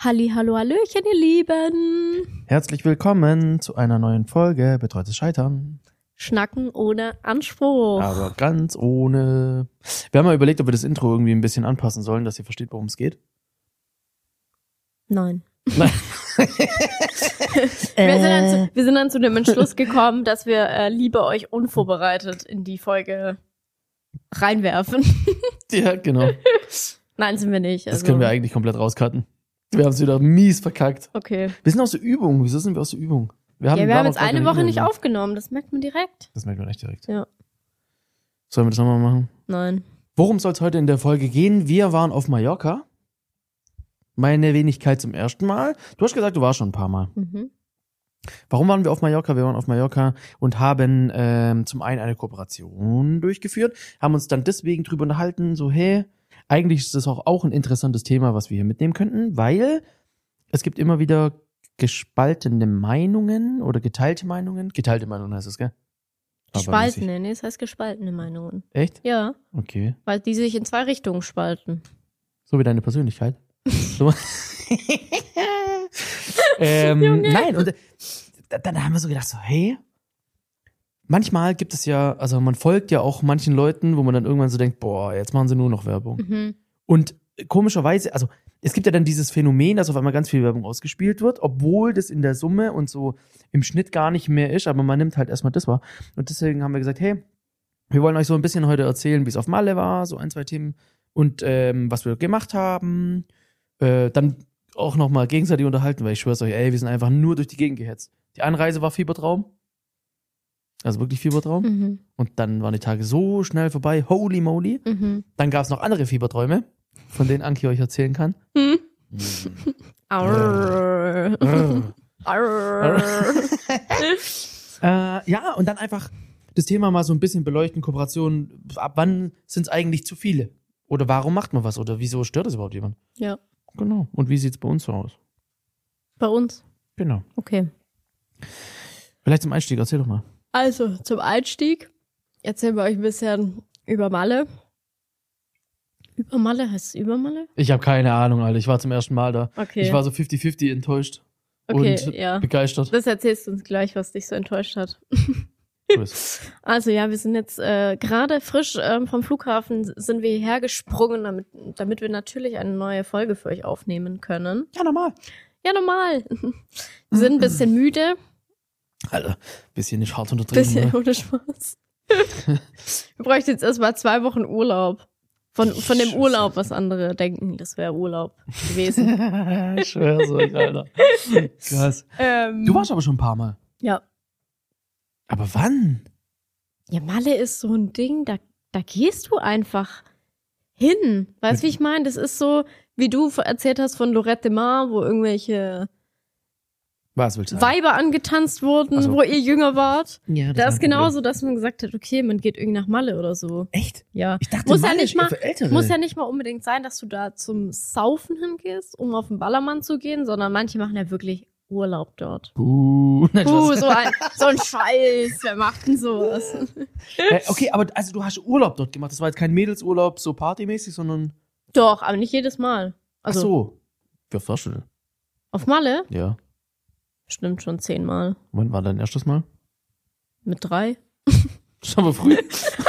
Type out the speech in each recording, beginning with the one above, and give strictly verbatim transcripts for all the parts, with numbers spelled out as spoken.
Halli, hallo, hallöchen, ihr Lieben. Herzlich willkommen zu einer neuen Folge Betreutes Scheitern. Schnacken ohne Anspruch. Aber ganz ohne... Wir haben mal überlegt, ob wir das Intro irgendwie ein bisschen anpassen sollen, dass ihr versteht, worum es geht. Nein. Nein. wir, sind dann zu, wir sind dann zu dem Entschluss gekommen, dass wir äh, lieber euch unvorbereitet in die Folge reinwerfen. Ja, genau. Nein, sind wir nicht. Also. Das können wir eigentlich komplett rauscutten. Wir haben es wieder mies verkackt. Okay. Wir sind aus der Übung. Wieso sind wir aus der Übung? Wir haben, ja, wir haben jetzt eine eine Woche nicht Übung. aufgenommen. Das merkt man direkt. Das merkt man echt direkt. Ja. Sollen wir das nochmal machen? Nein. Worum soll es heute in der Folge gehen? Wir waren auf Mallorca. Meine Wenigkeit zum ersten Mal. Du hast gesagt, du warst schon ein paar Mal. Mhm. Warum waren wir auf Mallorca? Wir waren auf Mallorca und haben ähm, zum einen eine Kooperation durchgeführt, haben uns dann deswegen drüber unterhalten, so hey, eigentlich ist das auch, auch ein interessantes Thema, was wir hier mitnehmen könnten, weil es gibt immer wieder gespaltene Meinungen oder geteilte Meinungen. Geteilte Meinungen heißt es, gell? Gespaltene, nee, das heißt gespaltene Meinungen. Echt? Ja. Okay. Weil die sich in zwei Richtungen spalten. So wie deine Persönlichkeit. So. ähm, nein, und äh, dann haben wir so gedacht, so, hey, manchmal gibt es ja, also man folgt ja auch manchen Leuten, wo man dann irgendwann so denkt, boah, jetzt machen sie nur noch Werbung. Mhm. Und komischerweise, also es gibt ja dann dieses Phänomen, dass auf einmal ganz viel Werbung ausgespielt wird, obwohl das in der Summe und so im Schnitt gar nicht mehr ist, aber man nimmt halt erstmal das wahr. Und deswegen haben wir gesagt, hey, wir wollen euch so ein bisschen heute erzählen, wie es auf Malle war, so ein, zwei Themen und ähm, was wir gemacht haben. Äh, dann auch nochmal gegenseitig unterhalten, weil ich schwör's euch, ey, wir sind einfach nur durch die Gegend gehetzt. Die Anreise war Fiebertraum. Also wirklich Fiebertraum. Mhm. Und dann waren die Tage so schnell vorbei. Holy moly. Mhm. Dann gab es noch andere Fieberträume, von denen Anki euch erzählen kann. Hm. Mm. Arr. Arr. Arr. äh, ja, und dann einfach das Thema mal so ein bisschen beleuchten, Kooperation. Ab wann sind es eigentlich zu viele? Oder warum macht man was? Oder wieso stört das überhaupt jemand? Ja. Genau. Und wie sieht's bei uns so aus? Bei uns? Genau. Okay. Vielleicht zum Einstieg, erzähl doch mal. Also, zum Einstieg erzählen wir euch ein bisschen über Malle. Über Malle? Heißt es über Malle? Ich habe keine Ahnung, Alter. Ich war zum ersten Mal da. Okay. Ich war so fifty fifty enttäuscht okay, und ja. begeistert. Das erzählst du uns gleich, was dich so enttäuscht hat. Also ja, wir sind jetzt äh, gerade frisch ähm, vom Flughafen sind wir hierher gesprungen, damit, damit wir natürlich eine neue Folge für euch aufnehmen können. Ja, normal. Ja, normal. Wir sind ein bisschen müde. Alter, bisschen nicht hart untertrieben. Bisschen Ne? ohne Spaß. Wir bräuchten jetzt erstmal zwei Wochen Urlaub. Von, von dem Urlaub, was andere denken, das wäre Urlaub gewesen. Ich schwör's euch, Alter. Krass. Ähm, Du warst aber schon ein paar Mal. Ja. Aber wann? Ja, Malle ist so ein Ding, da, da gehst du einfach hin. Weißt du, wie ich meine? Das ist so, wie du erzählt hast von Lorette de Mar, wo irgendwelche Was willst du sagen? Weiber angetanzt wurden, Ach so. wo ihr jünger wart. Ja, Da ist mein genauso, dass man gesagt hat, okay, man geht irgendwie nach Malle oder so. Echt? Ja. Ich dachte, Muss ja Malle nicht ist eher mal- für Ältere. Muss ja nicht mal unbedingt sein, dass du da zum Saufen hingehst, um auf den Ballermann zu gehen, sondern manche machen ja wirklich Urlaub dort. Buh. Nein, Puh, Spaß. so ein, so ein Scheiß. Wer macht denn sowas? Äh, okay, aber also du hast Urlaub dort gemacht. Das war jetzt kein Mädelsurlaub so partymäßig, sondern... Doch, aber nicht jedes Mal. Also Ach so. Für Flasche. auf Malle? Ja. Stimmt schon zehnmal. Wann war dein erstes Mal? Mit drei? Schon mal früh.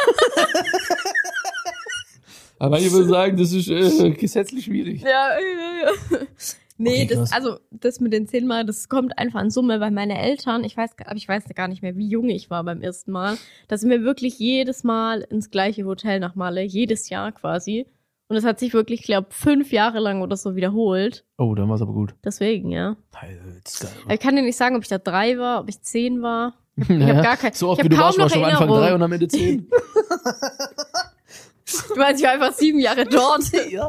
Aber ich würde sagen, das ist äh, gesetzlich schwierig. Ja, ja, ja. Nee, Okay, das, krass. also das mit den zehnmal, das kommt einfach an Summe, weil meine Eltern, ich weiß, aber ich weiß gar nicht mehr, wie jung ich war beim ersten Mal, dass sind wir wirklich jedes Mal ins gleiche Hotel nach Malle, jedes Jahr quasi. Und es hat sich wirklich, ich glaube, fünf Jahre lang oder so wiederholt. Oh, dann war's aber gut. Deswegen, ja. Alter, das ist geil. Aber ich kann dir nicht sagen, ob ich da drei war, ob ich zehn war. Ich Naja, hab gar kein, so oft ich wie hab du kaum warst, noch warst du am Anfang Erinnerung. drei und am Ende zehn. Du meinst, ich war einfach sieben Jahre dort. Ja.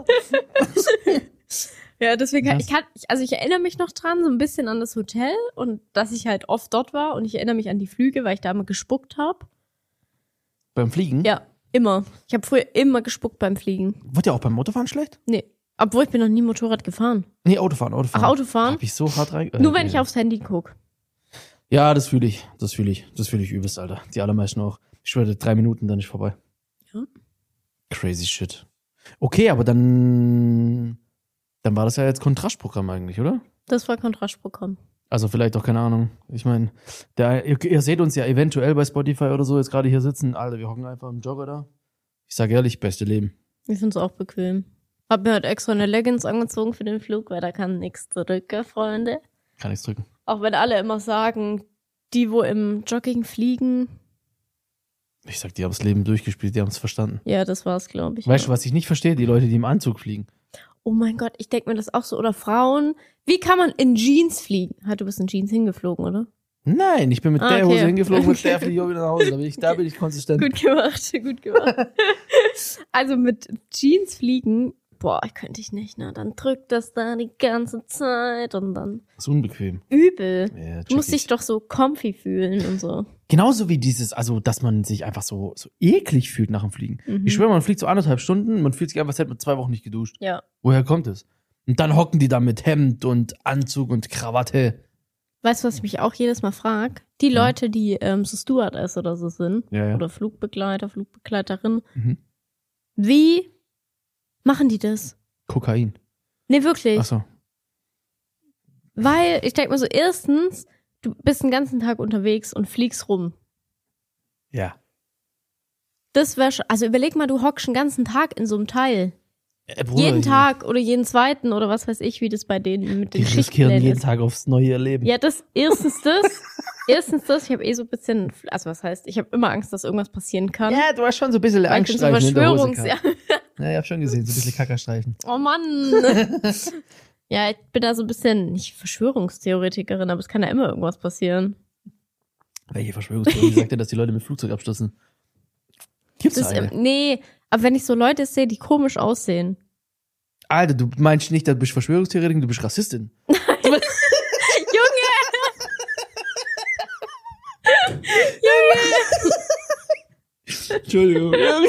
Ja, deswegen, Krass. ich kann, ich- also ich erinnere mich noch dran, so ein bisschen an das Hotel und dass ich halt oft dort war und ich erinnere mich an die Flüge, weil ich da immer gespuckt habe. Beim Fliegen? Ja, immer. Ich habe früher immer gespuckt beim Fliegen. Wird ja auch beim Autofahren schlecht? Nee, obwohl ich bin noch nie Motorrad gefahren. Nee, Autofahren, Autofahren. Ach, Autofahren? Hab ich so hart rein... Nur äh, wenn ich aufs Handy guck. Ja, das fühle ich. Das fühle ich. Das fühle ich übelst, Alter. Die allermeisten auch. Ich schwöre, drei Minuten, dann ist vorbei. Ja. Crazy shit. Okay, aber dann Dann war das ja jetzt Kontrastprogramm eigentlich, oder? Das war Kontrastprogramm. Also vielleicht auch, keine Ahnung. Ich meine, ihr, ihr seht uns ja eventuell bei Spotify oder so jetzt gerade hier sitzen. Alter, wir hocken einfach im Jogger da. Ich sag ehrlich, beste Leben. Ich find's auch bequem. Hab mir halt extra eine Leggings angezogen für den Flug, weil da kann nichts drücken, Freunde. Kann nichts drücken. Auch wenn alle immer sagen, die, wo im Jogging fliegen. Ich sag, die haben das Leben durchgespielt, die haben es verstanden. Ja, das war's, glaube ich. Weißt ja. du, was ich nicht verstehe? Die Leute, die im Anzug fliegen. Oh mein Gott, ich denk mir das auch so. Oder Frauen. Wie kann man in Jeans fliegen? Ha, du bist in Jeans hingeflogen, oder? Nein, ich bin mit Ah, der okay. Hose hingeflogen, mit der fliege ich auch wieder nach Hause. Da bin ich, da bin ich konsistent. Gut gemacht, gut gemacht. Also mit Jeans fliegen, boah, könnte ich nicht, ne? Dann drückt das da die ganze Zeit und dann Das ist unbequem. übel. Ja, Du musst check ich. dich doch so comfy fühlen und so. Genauso wie dieses, also, dass man sich einfach so, so eklig fühlt nach dem Fliegen. Mhm. Ich schwöre, man fliegt so anderthalb Stunden, man fühlt sich einfach, als hätte man zwei Wochen nicht geduscht. Ja. Woher kommt es? Und dann hocken die da mit Hemd und Anzug und Krawatte. Weißt du, was ich mich auch jedes Mal frage? Die Ja. Leute, die ähm, so Stewardess oder so sind, Ja, ja. oder Flugbegleiter, Flugbegleiterin, Mhm. wie machen die das? Kokain. Nee, wirklich. Ach so. Weil ich denke mir so, erstens, du bist den ganzen Tag unterwegs und fliegst rum. Ja. Das wäre schon, also überleg mal, du hockst den ganzen Tag in so einem Teil. Äh, Bruder, jeden die- Tag oder jeden zweiten oder was weiß ich, wie das bei denen mit Die den riskieren Schichtplänen jeden ist. Tag aufs neue Erleben. Ja, das, erstens das, erstens das, ich habe eh so ein bisschen, also was heißt, ich habe immer Angst, dass irgendwas passieren kann. Ja, du hast schon so ein bisschen Weil ich bin so Angststreifen in der Hose Verschwörungs... gehabt. Ja. Ja, ich hab schon gesehen, so ein bisschen Kackerstreifen. Oh Mann. Ja, ich bin da so ein bisschen, nicht Verschwörungstheoretikerin, aber es kann ja immer irgendwas passieren. Welche Verschwörungstheorie sagt denn, dass die Leute mit Flugzeug abstürzen? Gibt's Das, eine? ähm, nee, aber wenn ich so Leute sehe, die komisch aussehen. Alter, du meinst nicht, du bist Verschwörungstheoretikerin, du bist Rassistin. Junge! Entschuldigung.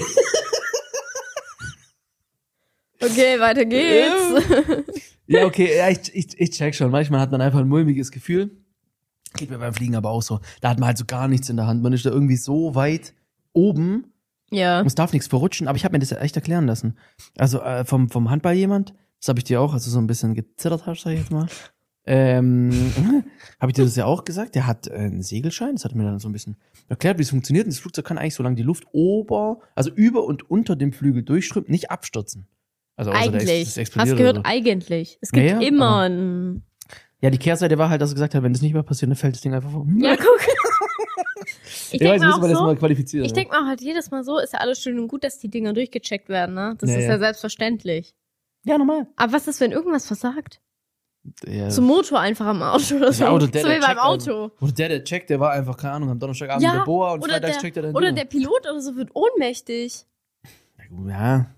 Okay, weiter geht's. Ja, okay, ja, ich, ich, ich check schon. Manchmal hat man einfach ein mulmiges Gefühl. Geht mir beim Fliegen aber auch so. Da hat man halt so gar nichts in der Hand. Man ist da irgendwie so weit oben. Ja. Und es darf nichts verrutschen. Aber ich habe mir das ja echt erklären lassen. Also äh, vom, vom Handball jemand, das habe ich dir auch, also so ein bisschen gezittert hast, sag ich jetzt mal. Ähm, habe ich dir das ja auch gesagt. Der hat äh, einen Segelschein. Das hat er mir dann so ein bisschen erklärt, wie es funktioniert. Und das Flugzeug kann eigentlich, solange die Luft ober, also über und unter dem Flügel durchströmt, nicht abstürzen. Also außer der ex- Eigentlich. das Hast explodiert gehört, oder so. eigentlich. Es gibt Ja, ja, immer aber- ein... Ja, die Kehrseite war halt, dass er gesagt hat, wenn das nicht mehr passiert, dann fällt das Ding einfach vor. Ja, guck. Ich Ich denke weiß, mir müssen auch wir das so, mal qualifizieren. ich denk mal halt jedes Mal so, ist ja alles schön und gut, dass die Dinger durchgecheckt werden, ne? Das Ja, ist ja. ja selbstverständlich. ja, normal. Aber was ist, wenn irgendwas versagt? Ja. Zum Motor einfach am Auto oder Das so. Auto, der, so der wie beim checkt Auto. einfach. Oder der, der checkt, der war einfach, keine Ahnung, am Donnerstagabend Ja, in der Boa und oder freitags der- checkt er dann Oder Dinge. der Pilot oder so wird ohnmächtig. Ja.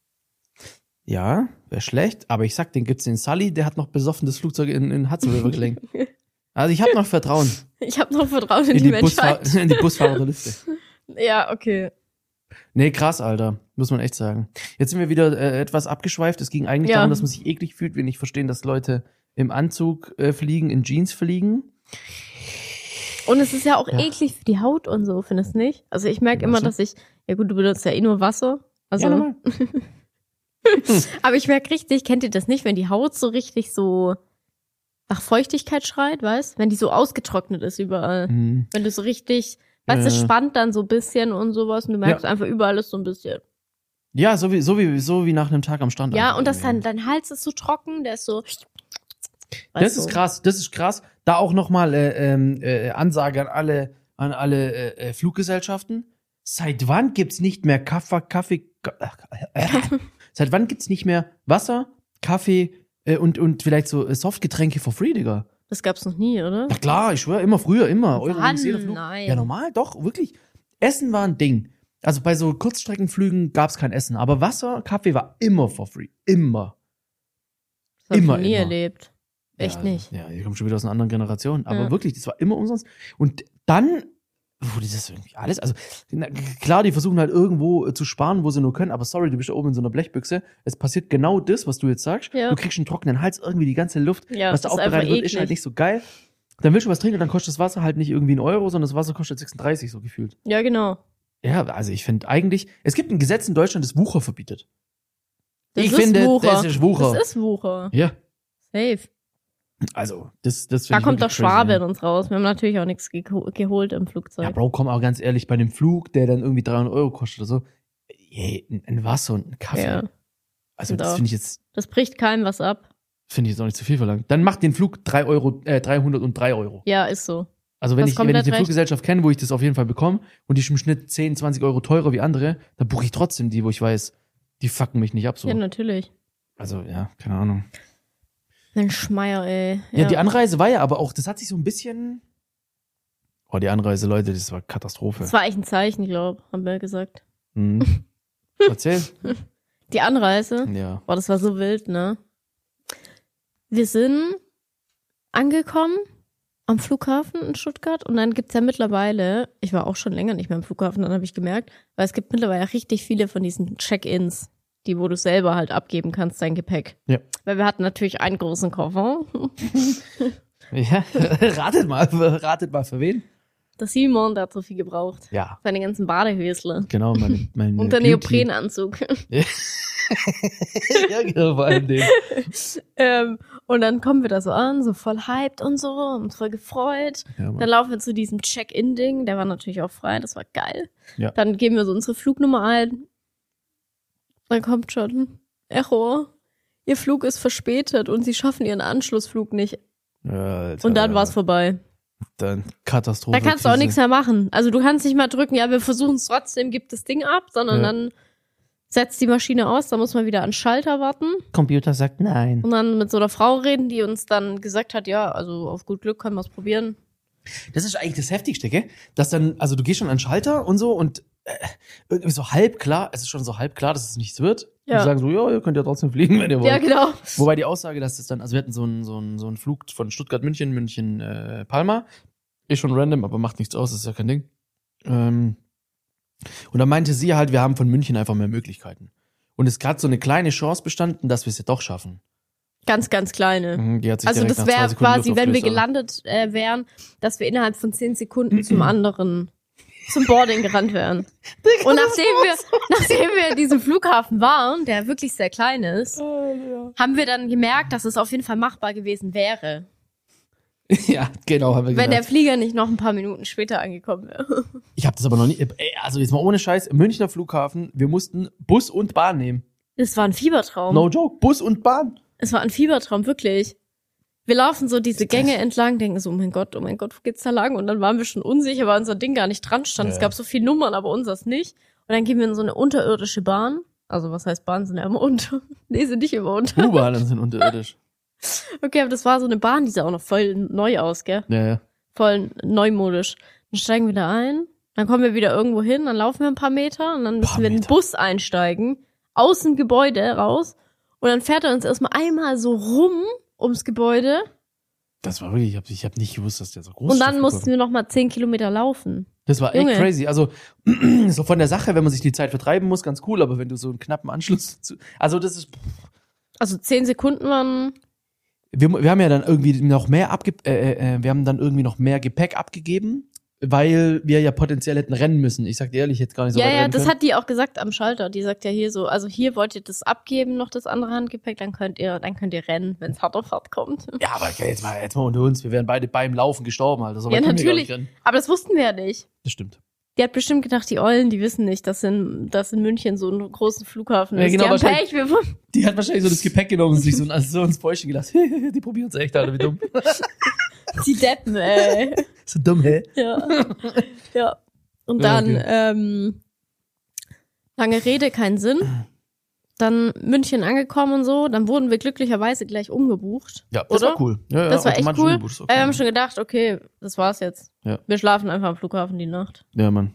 Ja, wäre schlecht, aber ich sag, den gibt's den Sully, der hat noch besoffen das Flugzeug in, in Hudson River gelenkt. Also ich habe noch Vertrauen Ich habe noch Vertrauen in, in die, die, Busfahr Menschheit. in die Busfahrer der Lüfte. Ja, okay. Nee, krass, Alter. Muss man echt sagen. Jetzt sind wir wieder äh, etwas abgeschweift. Es ging eigentlich Ja. darum, dass man sich eklig fühlt, wenn ich verstehen, dass Leute im Anzug äh, fliegen, in Jeans fliegen. Und es ist ja auch Ja. eklig für die Haut und so, findest du nicht? Also ich merke immer, Wasser? dass ich, ja gut, du benutzt ja eh nur Wasser. Also, Ja, normal. aber ich merke richtig, kennt ihr das nicht, wenn die Haut so richtig so nach Feuchtigkeit schreit, weißt? Wenn die so ausgetrocknet ist überall. Mhm. Wenn du so richtig, weißt du, Ja. es spannt dann so ein bisschen und sowas und du merkst einfach überall ist so ein bisschen. Ja, so wie, so wie, so wie nach einem Tag am Strand. Ja, einfach und das irgendwie. dann, dein Hals ist so trocken, der ist so. Das weißt ist du? krass, das ist krass. Da auch nochmal äh, ähm, äh, Ansage an alle, an alle äh, äh, Fluggesellschaften. Seit wann gibt's nicht mehr Kaffee, Kaffee, äh, seit wann gibt's nicht mehr Wasser, Kaffee äh, und, und vielleicht so äh, Softgetränke for free, Digga? Das gab's noch nie, oder? Na klar, ich schwöre, immer früher, immer. Euro Wann? jeder Flug. Nein. Ja, normal, doch, wirklich. Essen war ein Ding. Also bei so Kurzstreckenflügen gab's kein Essen, aber Wasser, Kaffee war immer for free. Immer. Das hab ich Immer, noch nie immer. erlebt. Echt ja, nicht. Ja, ihr kommt schon wieder aus einer anderen Generation. Aber Ja. wirklich, das war immer umsonst. Und dann wurde das irgendwie alles, also na, klar, die versuchen halt irgendwo äh, zu sparen, wo sie nur können, aber sorry, du bist da oben in so einer Blechbüchse. Es passiert genau das, was du jetzt sagst. Ja. Du kriegst einen trockenen Hals, irgendwie die ganze Luft, Ja, was da das ist aufbereitet einfach wird, ist halt eklig. nicht so geil. Dann willst du was trinken und dann kostet das Wasser halt nicht irgendwie einen Euro, sondern das Wasser kostet sechsunddreißig, so gefühlt. Ja, genau. Ja, also ich finde eigentlich, es gibt ein Gesetz in Deutschland, das Wucher verbietet. Das ich ist finde, Wucher. das ist Wucher. Das ist Wucher. Ja. Safe. Also, das, das Da finde ich kommt doch wirklich crazy, Schwabe ja. in uns raus. Wir haben natürlich auch nichts geho- geholt im Flugzeug. Ja, Bro, komm auch ganz ehrlich, bei dem Flug, der dann irgendwie dreihundert Euro kostet oder so, ey, ein- ein Wasser und ein Kaffee. Ja. Also, Und das auch. finde ich jetzt, Das bricht keinem was ab. finde ich jetzt auch nicht zu viel verlangt. Dann macht den Flug drei Euro, äh, dreihundertdrei Euro. Ja, ist so. Also, wenn Hast ich, wenn ich komplett eine recht. Fluggesellschaft kenne, wo ich das auf jeden Fall bekomme und die ist im Schnitt zehn, zwanzig Euro teurer wie andere, dann buche ich trotzdem die, wo ich weiß, die fucken mich nicht ab so. Ja, natürlich. Also, ja, keine Ahnung. Mensch, Meier, ey. Ja. die Anreise war ja aber auch, das hat sich so ein bisschen. Oh, die Anreise, Leute, das war Katastrophe. Das war echt ein Zeichen, glaub, haben wir gesagt. Mhm. Erzähl. Die Anreise, Ja. boah, das war so wild, ne? Wir sind angekommen am Flughafen in Stuttgart und dann gibt's ja mittlerweile, ich war auch schon länger nicht mehr am Flughafen, dann habe ich gemerkt, weil es gibt mittlerweile richtig viele von diesen Check-ins, die, wo du selber halt abgeben kannst, dein Gepäck. Ja. Weil wir hatten natürlich einen großen Koffer. Ja, ratet mal, ratet mal für wen? Der Simon, der hat so viel gebraucht. Ja, Seine ganzen Badehösle. genau, meine, meine Und der Beauty. Neoprenanzug. Ja, genau, vor allem den. ähm, und dann kommen wir da so an, so voll hyped und so, uns voll gefreut. Ja, Dann Mann. laufen wir zu diesem Check-in-Ding, der war natürlich auch frei, das war geil. Ja. Dann geben wir so unsere Flugnummer ein. Dann kommt schon, Echo, Ihr Flug ist verspätet und Sie schaffen Ihren Anschlussflug nicht. Ja, Alter, Und dann war's vorbei. Dann Katastrophe. Da kannst du auch Krise. nichts mehr machen. Also du kannst nicht mal drücken, ja, wir versuchen es trotzdem, gibt das Ding ab, sondern Ja. dann setzt die Maschine aus, da muss man wieder an den Schalter warten Computer sagt nein. und dann mit so einer Frau reden, die uns dann gesagt hat, ja, also auf gut Glück können wir es probieren. Das ist eigentlich das Heftigste, gell? Dass dann, also du gehst schon an den Schalter und so und äh, irgendwie so halb klar, es ist schon so halb klar, dass es nichts wird. Ja. Die sagen so, ja, ihr könnt ja trotzdem fliegen, wenn ihr wollt. Ja, genau. Wobei die Aussage, dass es dann, also wir hatten so einen, so einen, so einen Flug von Stuttgart, München, München, äh, Palma. Ist schon random, aber macht nichts aus, das ist ja kein Ding. Ähm, und dann meinte sie halt, wir haben von München einfach mehr Möglichkeiten. Und es hat so eine kleine Chance bestanden, dass wir es ja doch schaffen. Ganz, ganz kleine. Mhm, die hat sich Also direkt das nach zwei wäre Sekunden quasi, Luft wenn wir aufgelöst, gelandet äh, wären, dass wir innerhalb von zehn Sekunden zum anderen, zum Boarding gerannt wären. Und nachdem wir, nachdem wir in diesem Flughafen waren, der wirklich sehr klein ist, haben wir dann gemerkt, dass es auf jeden Fall machbar gewesen wäre, Ja, genau, haben wir wenn der gedacht. Flieger nicht noch ein paar Minuten später angekommen wäre. Ich habe das aber noch nie, ey, also jetzt mal ohne Scheiß, Münchner Flughafen, wir mussten Bus und Bahn nehmen. Es war ein Fiebertraum. No joke, Bus und Bahn. Es war ein Fiebertraum, wirklich. Wir laufen so diese Gänge entlang, denken so, oh mein Gott, oh mein Gott, wo geht's da lang? Und dann waren wir schon unsicher, weil unser Ding gar nicht dran stand. Ja. Es gab so viele Nummern, aber unseres nicht. Und dann gehen wir in so eine unterirdische Bahn. Also was heißt Bahn, sind ja immer unter. Nee, sind nicht immer unter. U-Bahnen sind unterirdisch. Okay, aber das war so eine Bahn, die sah auch noch voll neu aus, gell? Ja, ja. Voll neumodisch. Dann steigen wir da ein, dann kommen wir wieder irgendwo hin, dann laufen wir ein paar Meter und dann müssen Paar wir in den Meter. Bus einsteigen, aus dem Gebäude raus. Und dann fährt er uns erstmal einmal so rum ums Gebäude. Das war wirklich, ich habe ich hab nicht gewusst, dass der so groß ist. Und der dann Flughafen. mussten wir noch mal zehn Kilometer laufen. Das war echt Junge. crazy. Also, so von der Sache, wenn man sich die Zeit vertreiben muss, ganz cool, aber wenn du so einen knappen Anschluss zu, also das ist, Also zehn Sekunden waren, wir, wir haben ja dann irgendwie noch mehr abge, äh, äh, wir haben dann irgendwie noch mehr Gepäck abgegeben, weil wir ja potenziell hätten rennen müssen. Ich sag dir ehrlich, ich hätte gar nicht so ja, weit ja, rennen das können. hat die auch gesagt am Schalter. Die sagt ja hier so, also hier wollt ihr das abgeben, noch das andere Handgepäck, dann könnt ihr, dann könnt ihr rennen, wenn es hart auf hart kommt. Ja, aber jetzt mal, jetzt mal unter uns, wir wären beide beim Laufen gestorben, Alter. So Ja, weit können wir gar natürlich. nicht rennen. Aber das wussten wir ja nicht. Das stimmt. Die hat bestimmt gedacht, die Eulen, die wissen nicht, dass in, dass in München so einen großen Flughafen Ja, ist. genau, die haben wahrscheinlich- Pech, wir, Die hat wahrscheinlich so das Gepäck genommen und sich so, also so ins Fäustchen gelassen. Die probieren es echt, Alter, wie dumm. die Deppen, ey. So dumm, hä? Ja. Ja. Und Ja, dann, okay. ähm, lange Rede, keinen Sinn. Dann München angekommen und so. Dann wurden wir glücklicherweise gleich umgebucht. Ja, das Oder? war cool. Ja, ja, Das war echt automatisch cool. umgebucht, ist Äh, okay. wir haben schon gedacht, okay, das war's jetzt. Ja. Wir schlafen einfach am Flughafen die Nacht. Ja, Mann.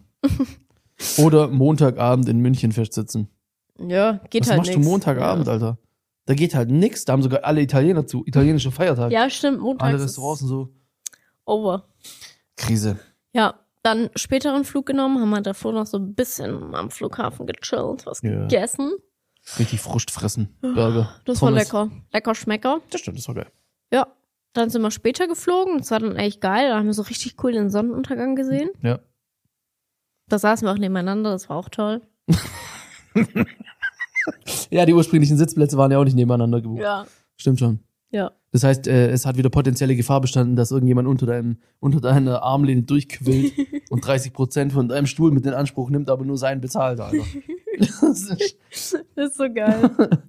Oder Montagabend in München festsitzen. Ja, geht Was halt machst nix. du Montagabend, ja. Alter? Da geht halt nix. Da haben sogar alle Italiener zu. Italienische Feiertag. Ja, stimmt, montags alle ist Restaurants und so. over. Krise. Ja, dann späteren Flug genommen, haben wir davor noch so ein bisschen am Flughafen gechillt, was Ja. gegessen. Richtig Frust fressen. Burger. Das war Pommes. lecker. Lecker Schmecker. Das stimmt, das war geil. Ja. Dann sind wir später geflogen. Das war dann echt geil. Da haben wir so richtig cool den Sonnenuntergang gesehen. Ja. Da saßen wir auch nebeneinander. Das war auch toll. Ja, die ursprünglichen Sitzplätze waren ja auch nicht nebeneinander gebucht. Ja. Stimmt schon. Ja. Das heißt, äh, es hat wieder potenzielle Gefahr bestanden, dass irgendjemand unter deinem, unter deiner Armlehne durchquillt und dreißig Prozent von deinem Stuhl mit in Anspruch nimmt, aber nur seinen bezahlt, Alter. Das ist, Das ist so geil.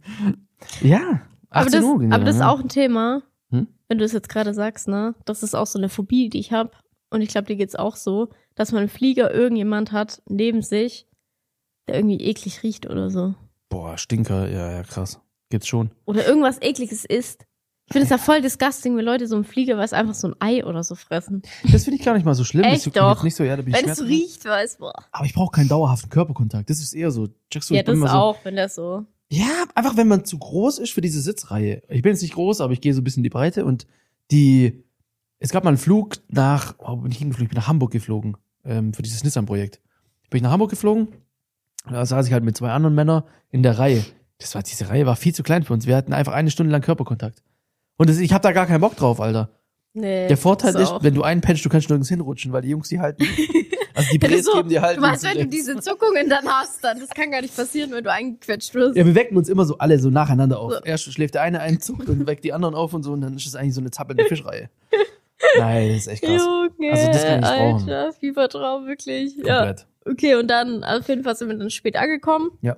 ja, Aber das, Uhr ging aber das ist ja. auch ein Thema, Hm? wenn du es jetzt gerade sagst, ne? Das ist auch so eine Phobie, die ich habe. Und ich glaube, dir geht's auch so, dass man im Flieger irgendjemand hat neben sich, der irgendwie eklig riecht oder so. Boah, Stinker, ja, ja, krass. Gibt's schon. Oder irgendwas Ekliges isst. Ich finde es ja voll disgusting, wenn Leute so im Flieger, weil es einfach so ein Ei oder so fressen. Das finde ich gar nicht mal so schlimm. Echt das juckt mich doch. jetzt nicht so, ja, da bin ich Wenn es so schmerzhaft. riecht, weiß boah. Aber ich brauche keinen dauerhaften Körperkontakt. Das ist eher so. Checkst du, Ja, ich bin das immer so, auch, wenn das so. Ja, einfach wenn man zu groß ist für diese Sitzreihe. Ich bin jetzt nicht groß, aber ich gehe so ein bisschen in die Breite und die, es gab mal einen Flug nach, oh, bin ich hingeflogen? Ich bin nach Hamburg geflogen, ähm, für dieses Nissan-Projekt. Bin ich nach Hamburg geflogen, da saß ich halt mit zwei anderen Männern in der Reihe. Das war, diese Reihe war viel zu klein für uns. Wir hatten einfach eine Stunde lang Körperkontakt. Und das, ich habe da gar keinen Bock drauf, Alter. Nee. Der Vorteil das ist, auch. wenn du einpennst, du kannst nirgends hinrutschen, weil die Jungs die halten. Also die Ja, das Bres ist so, geben dir halt. du meinst, links wenn und du rechts. diese Zuckungen dann hast, dann das kann gar nicht passieren, wenn du eingequetscht wirst. Ja, wir wecken uns immer so alle so nacheinander auf. So. Erst schläft der eine ein, zuckt und weckt die anderen auf und so und dann ist es eigentlich so eine zappelnde Fischreihe. Nein, das ist echt krass. Junge, Also das kann ich nicht brauchen. Alter, Fiebertraum, wirklich. Ja. Komplett. Okay, und dann auf jeden Fall sind wir dann spät angekommen. Ja.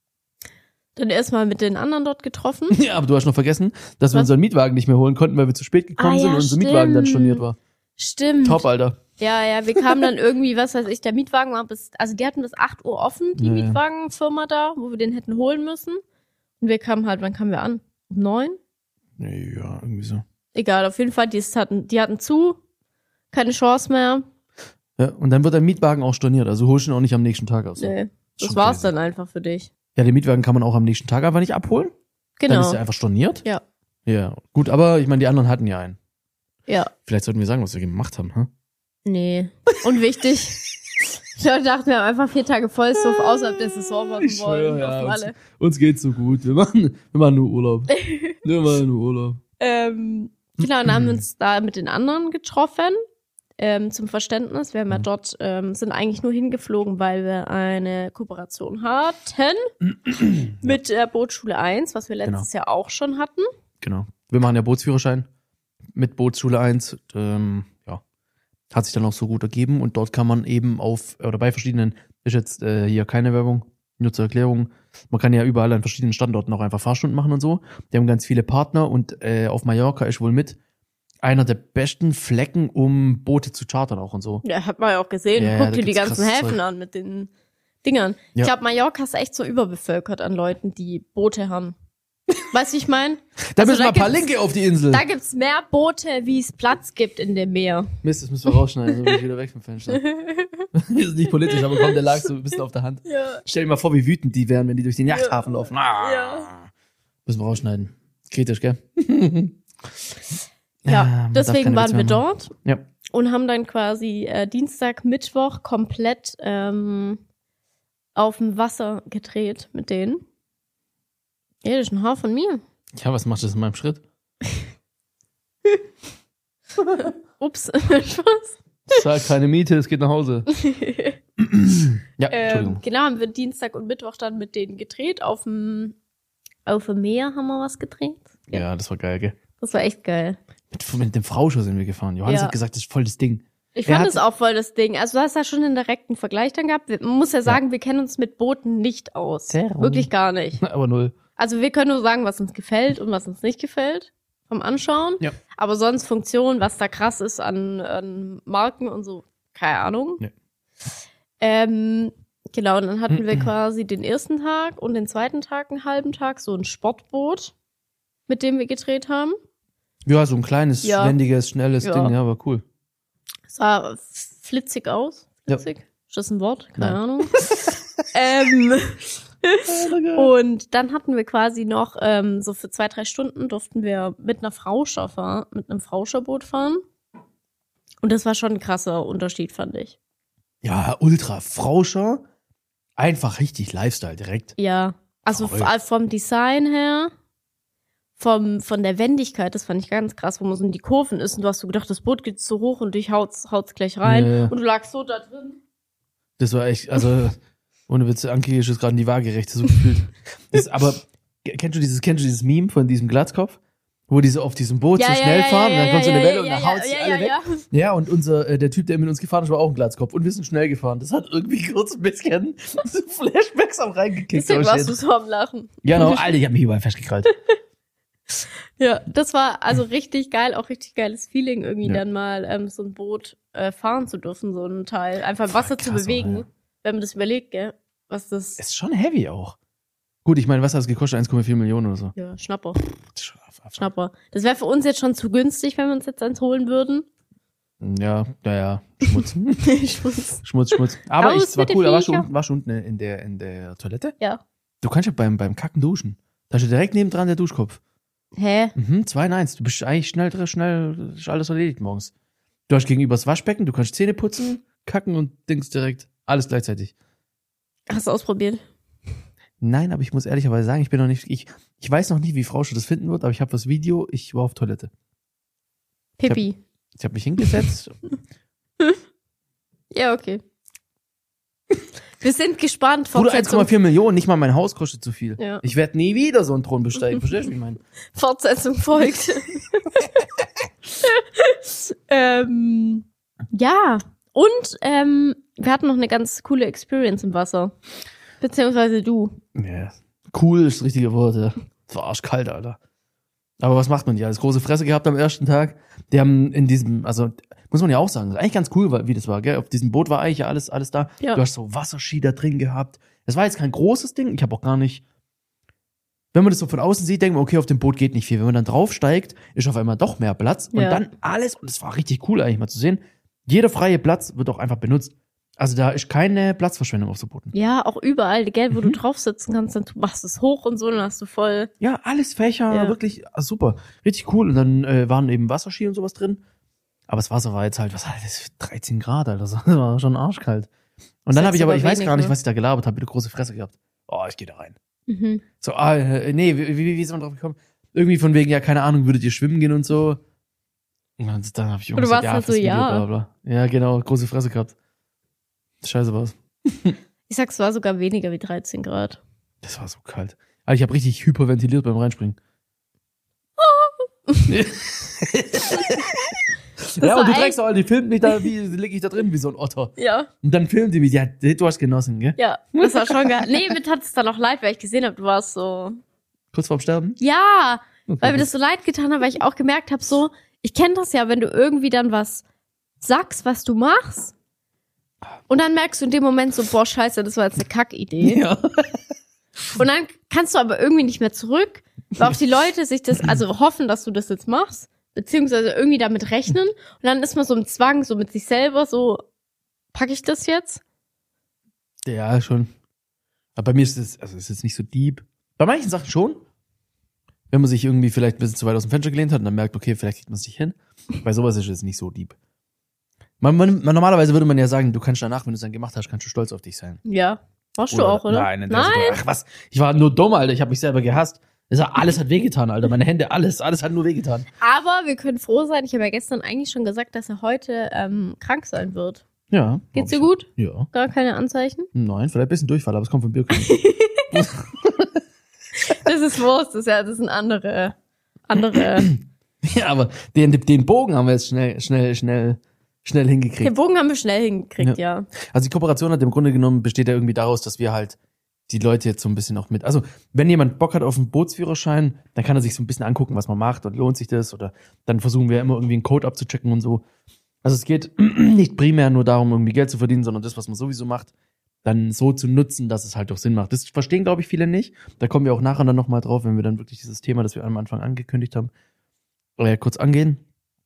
Dann erstmal mit den anderen dort getroffen. Ja, aber du hast noch vergessen, dass wir Was? unseren Mietwagen nicht mehr holen konnten, weil wir zu spät gekommen Ah, sind ja, und unser Mietwagen dann stimmt. storniert war. Stimmt. Top, Alter. Ja, ja, wir kamen dann irgendwie, was weiß ich, der Mietwagen war bis, also die hatten bis acht Uhr offen, die Ja, ja. Mietwagenfirma da, wo wir den hätten holen müssen. Und wir kamen halt, wann kamen wir an? Um neun? Nee, ja, irgendwie so. Egal, auf jeden Fall, die hatten, die hatten zu, keine Chance mehr. Ja, und dann wird der Mietwagen auch storniert, also holst du ihn auch nicht am nächsten Tag aus. Nee, das Schon war's crazy. dann einfach für dich. Ja, den Mietwagen kann man auch am nächsten Tag einfach nicht abholen. Dann ist Genau. er einfach storniert. Ja. Ja, gut, aber ich meine, die anderen hatten ja einen. Ja. Vielleicht sollten wir sagen, was wir gemacht haben, hm? Nee. Unwichtig. Ich dachte, wir haben einfach vier Tage Vollsuff außerhalb der Saison machen Ich schwör, wollen. ja, auf uns, alle. uns geht's so gut. Wir machen, wir machen nur Urlaub. Wir machen nur Urlaub. Ähm, genau, dann haben wir uns da mit den anderen getroffen. Ähm, zum Verständnis, wir haben ja dort, ähm, sind eigentlich nur hingeflogen, weil wir eine Kooperation hatten mit der Bootsschule eins, was wir letztes Jahr auch schon hatten. Genau. Wir machen ja Bootsführerschein mit Bootsschule eins. Ähm, ja. Hat sich dann auch so gut ergeben und dort kann man eben auf, oder bei verschiedenen, ist jetzt äh, hier keine Werbung, nur zur Erklärung, man kann ja überall an verschiedenen Standorten auch einfach Fahrstunden machen und so. Die haben ganz viele Partner und äh, auf Mallorca ist wohl mit einer der besten Flecken, um Boote zu chartern auch und so. Ja, hat man ja auch gesehen. Ja, Guck da dir die gibt's ganzen krasses Häfen Zeug. an mit den Dingern. Ja. Ich glaube, Mallorca ist echt so überbevölkert an Leuten, die Boote haben. Weißt du, wie ich meine? Da Also müssen da wir ein paar gibt's- Linke auf die Insel. Da gibt's mehr Boote, wie es Platz gibt in dem Meer. Mist, das müssen wir rausschneiden, so bin ich wieder weg vom Fenster. Wir sind nicht politisch, aber komm, der lag so ein bisschen auf der Hand. Ja. Stell dir mal vor, wie wütend die wären, wenn die durch den Yachthafen Ja. laufen. Ah. Ja. Müssen wir rausschneiden. Kritisch, gell? Ja, man darf deswegen keine waren Witze wir mehr machen. dort Ja. und haben dann quasi äh, Dienstag, Mittwoch komplett ähm, auf dem Wasser gedreht mit denen. Ja, das ist ein Haar von mir. Ja, was machst du jetzt in meinem Schritt? Ups, Spaß. Zahl keine Miete, es geht nach Hause. Ja, ähm, Entschuldigung. genau, haben wir Dienstag und Mittwoch dann mit denen gedreht. Auf dem, auf dem Meer haben wir was gedreht. Ja, das war geil, gell? Das war echt geil. Mit, mit dem Frauscher sind wir gefahren. Johannes Ja. hat gesagt, das ist voll das Ding. Ich Er fand hat- es auch voll das Ding. Also du hast ja schon einen direkten Vergleich dann gehabt. Wir- Man muss ja sagen, wir kennen uns mit Booten nicht aus. Zero. Wirklich gar nicht. Aber null. Also wir können nur sagen, was uns gefällt und was uns nicht gefällt vom Anschauen. Ja. Aber sonst Funktion, was da krass ist an, an Marken und so, keine Ahnung. Nee. Ähm, genau, und dann hatten wir quasi den ersten Tag und den zweiten Tag, einen halben Tag, so ein Sportboot, mit dem wir gedreht haben. Ja, so ein kleines, Ja. wendiges, schnelles Ja. Ding, ja, war cool. Sah flitzig aus. Ja. Flitzig? Ist das ein Wort? Keine Nein. Ahnung. ähm, und dann hatten wir quasi noch, ähm, so für zwei, drei Stunden durften wir mit einer Frauscher fahren, mit einem Frauscherboot fahren. Und das war schon ein krasser Unterschied, fand ich. Ja, ultra. Frauscher, einfach richtig Lifestyle direkt. Ja. Also Voll. v- vom Design her, vom, von der Wendigkeit, das fand ich ganz krass, wo man so in die Kurven ist und du hast so gedacht, das Boot geht so hoch und dich haut's, haut's gleich rein Ja, ja. und du lagst so da drin. Das war echt, also, Ohne Witz, Anki ist gerade in die Waagerechte so gefühlt. Das, aber kennst du dieses, kennst du dieses Meme von diesem Glatzkopf? Wo die so auf diesem Boot Ja, so ja, schnell ja, fahren ja, und dann ja, kommt so eine ja, Welle ja, und dann ja, haut sie ja, alle ja, weg. ja. Ja, und unser, äh, der Typ, der mit uns gefahren ist, war auch ein Glatzkopf. Und wir sind schnell gefahren. Das hat irgendwie kurz ein bisschen so Flashbacks auch reingekickt. Deswegen Oh, warst shit. du so am Lachen. Genau, Alter, ich hab mich überall festgekrallt. Ja, das war also richtig geil, auch richtig geiles Feeling, irgendwie Ja. dann mal ähm, so ein Boot äh, fahren zu dürfen, so ein Teil. Einfach im Wasser zu krass, bewegen, auch, ja. wenn man das überlegt, gell? Was das. Ist schon heavy auch. Gut, ich meine, was hat es gekostet? eins Komma vier Millionen oder so. Ja, Schnapper. Schnapper. Schnapper. Das wäre für uns jetzt schon zu günstig, wenn wir uns jetzt eins holen würden. Ja, ja, ja. Schmutz. Schmutz. Schmutz, Schmutz. Aber Raus ich, es war mit den cool, da warst du, Viecher. unten- warst du unten in der, in der Toilette. Ja. Du kannst ja beim, beim Kacken duschen. Da steht direkt nebendran der Duschkopf. Hä? Mhm, zwei in eins. Du bist eigentlich schnell, schnell, ist alles erledigt morgens. Du hast gegenüber das Waschbecken, du kannst Zähne putzen, kacken und Dings direkt. Alles gleichzeitig. Hast du ausprobiert? Nein, aber ich muss ehrlicherweise sagen, ich bin noch nicht, ich, ich weiß noch nicht, wie Frau das finden wird, aber ich habe das Video, ich war auf Toilette. Pipi. Ich habe mich hingesetzt. Ja, okay. Wir sind gespannt. Bruder, eins Komma Fortsetzung, vier Millionen, nicht mal mein Haus kostet zu viel. Ja. Ich werde nie wieder so einen Thron besteigen, verstehst du, wie ich meine? Fortsetzung folgt. ähm, ja. Und ähm, wir hatten noch eine ganz coole Experience im Wasser. Beziehungsweise du. Ja, cool ist das richtige Wort, ja. Es war arschkalt, Alter. Aber was macht man ja? Das große Fresse gehabt am ersten Tag. Die haben in diesem, also muss man ja auch sagen, das ist eigentlich ganz cool, weil- wie das war, gell? Auf diesem Boot war eigentlich ja alles, alles da. Ja. Du hast so Wasserski da drin gehabt. Das war jetzt kein großes Ding. Ich habe auch gar nicht, wenn man das so von außen sieht, denkt man, okay, auf dem Boot geht nicht viel. Wenn man dann draufsteigt, ist auf einmal doch mehr Platz. Und Ja. dann alles, und es war richtig cool eigentlich mal zu sehen, jeder freie Platz wird auch einfach benutzt. Also da ist keine Platzverschwendung auf so Booten. Ja, auch überall, gell, wo Mhm. du drauf sitzen kannst, dann du machst es hoch und so, dann hast du voll. Ja, alles Fächer, Ja. wirklich ah, super. Richtig cool. Und dann äh, waren eben Wasserski und sowas drin. Aber das Wasser war jetzt halt, was war das? dreizehn Grad, Alter. Das war schon arschkalt. Und Das dann ist habe ich aber, aber ich weiß wenig, gar nicht, ne? was ich da gelabert habe, eine große Fresse gehabt. Oh, ich gehe da rein. Mhm. So, ah, äh, nee, wie, wie, wie ist man drauf gekommen? Irgendwie von wegen, ja, keine Ahnung, würdet ihr schwimmen gehen und so. Und dann, dann habe ich Und du gesagt, warst halt so, fürs Video, ja. bla, bla. Ja, genau, große Fresse gehabt. Scheiße war's. Ich sag, es war sogar weniger wie dreizehn Grad. Das war so kalt. Alter, ich habe richtig hyperventiliert beim Reinspringen. Das ja, war und du echt- trägst auch, die filmt mich da, wie lieg ich da drin, wie so ein Otter. Ja, Und dann filmt die mich, ja, du hast genossen, gell? ja, das war schon geil. Nee, mir tat es dann auch leid, weil ich gesehen habe, du warst so. Kurz vorm Sterben? Ja, Okay. weil mir das so leid getan hat, weil ich auch gemerkt habe, so, ich kenne das ja, wenn du irgendwie dann was sagst, was du machst. Und dann merkst du in dem Moment so, boah, scheiße, das war jetzt eine Kackidee. Ja. Und dann kannst du aber irgendwie nicht mehr zurück, weil auch die Leute sich das, also hoffen, dass du das jetzt machst, beziehungsweise irgendwie damit rechnen. Und dann ist man so im Zwang, so mit sich selber, so, packe ich das jetzt? Ja, schon. Aber bei mir ist es, also es ist jetzt nicht so deep. Bei manchen Sachen schon. Wenn man sich irgendwie vielleicht ein bisschen zu weit aus dem Fenster gelehnt hat und dann merkt, okay, vielleicht kriegt man es nicht hin. Bei sowas ist es nicht so deep. Man, man, man, normalerweise würde man ja sagen, du kannst danach, wenn du es dann gemacht hast, kannst du stolz auf dich sein. Ja. Warst du auch, oder? Nein, nein. Nein. Ach was, ich war nur dumm, Alter. Ich habe mich selber gehasst. Das war, alles hat wehgetan, Alter. Meine Hände, alles, alles hat nur wehgetan. Aber wir können froh sein, ich habe ja gestern eigentlich schon gesagt, dass er heute ähm, krank sein wird. Ja. Geht's dir glaub gut? ich. Ja. Gar keine Anzeichen? Nein, vielleicht ein bisschen Durchfall, aber es kommt vom Bierkönig. Das ist Wurst, das ist ja, das sind andere, andere. Ja, aber den, den Bogen haben wir jetzt schnell, schnell, schnell, schnell hingekriegt. Den Bogen haben wir schnell hingekriegt, ja. Also die Kooperation hat im Grunde genommen, besteht ja irgendwie daraus, dass wir halt die Leute jetzt so ein bisschen auch mit, also wenn jemand Bock hat auf einen Bootsführerschein, dann kann er sich so ein bisschen angucken, was man macht und lohnt sich das, oder dann versuchen wir immer irgendwie einen Code abzuchecken und so. Also es geht nicht primär nur darum, irgendwie Geld zu verdienen, sondern das, was man sowieso macht, dann so zu nutzen, dass es halt auch Sinn macht. Das verstehen, glaube ich, viele nicht. Da kommen wir auch nachher dann nochmal drauf, wenn wir dann wirklich dieses Thema, das wir am Anfang angekündigt haben, äh, kurz angehen.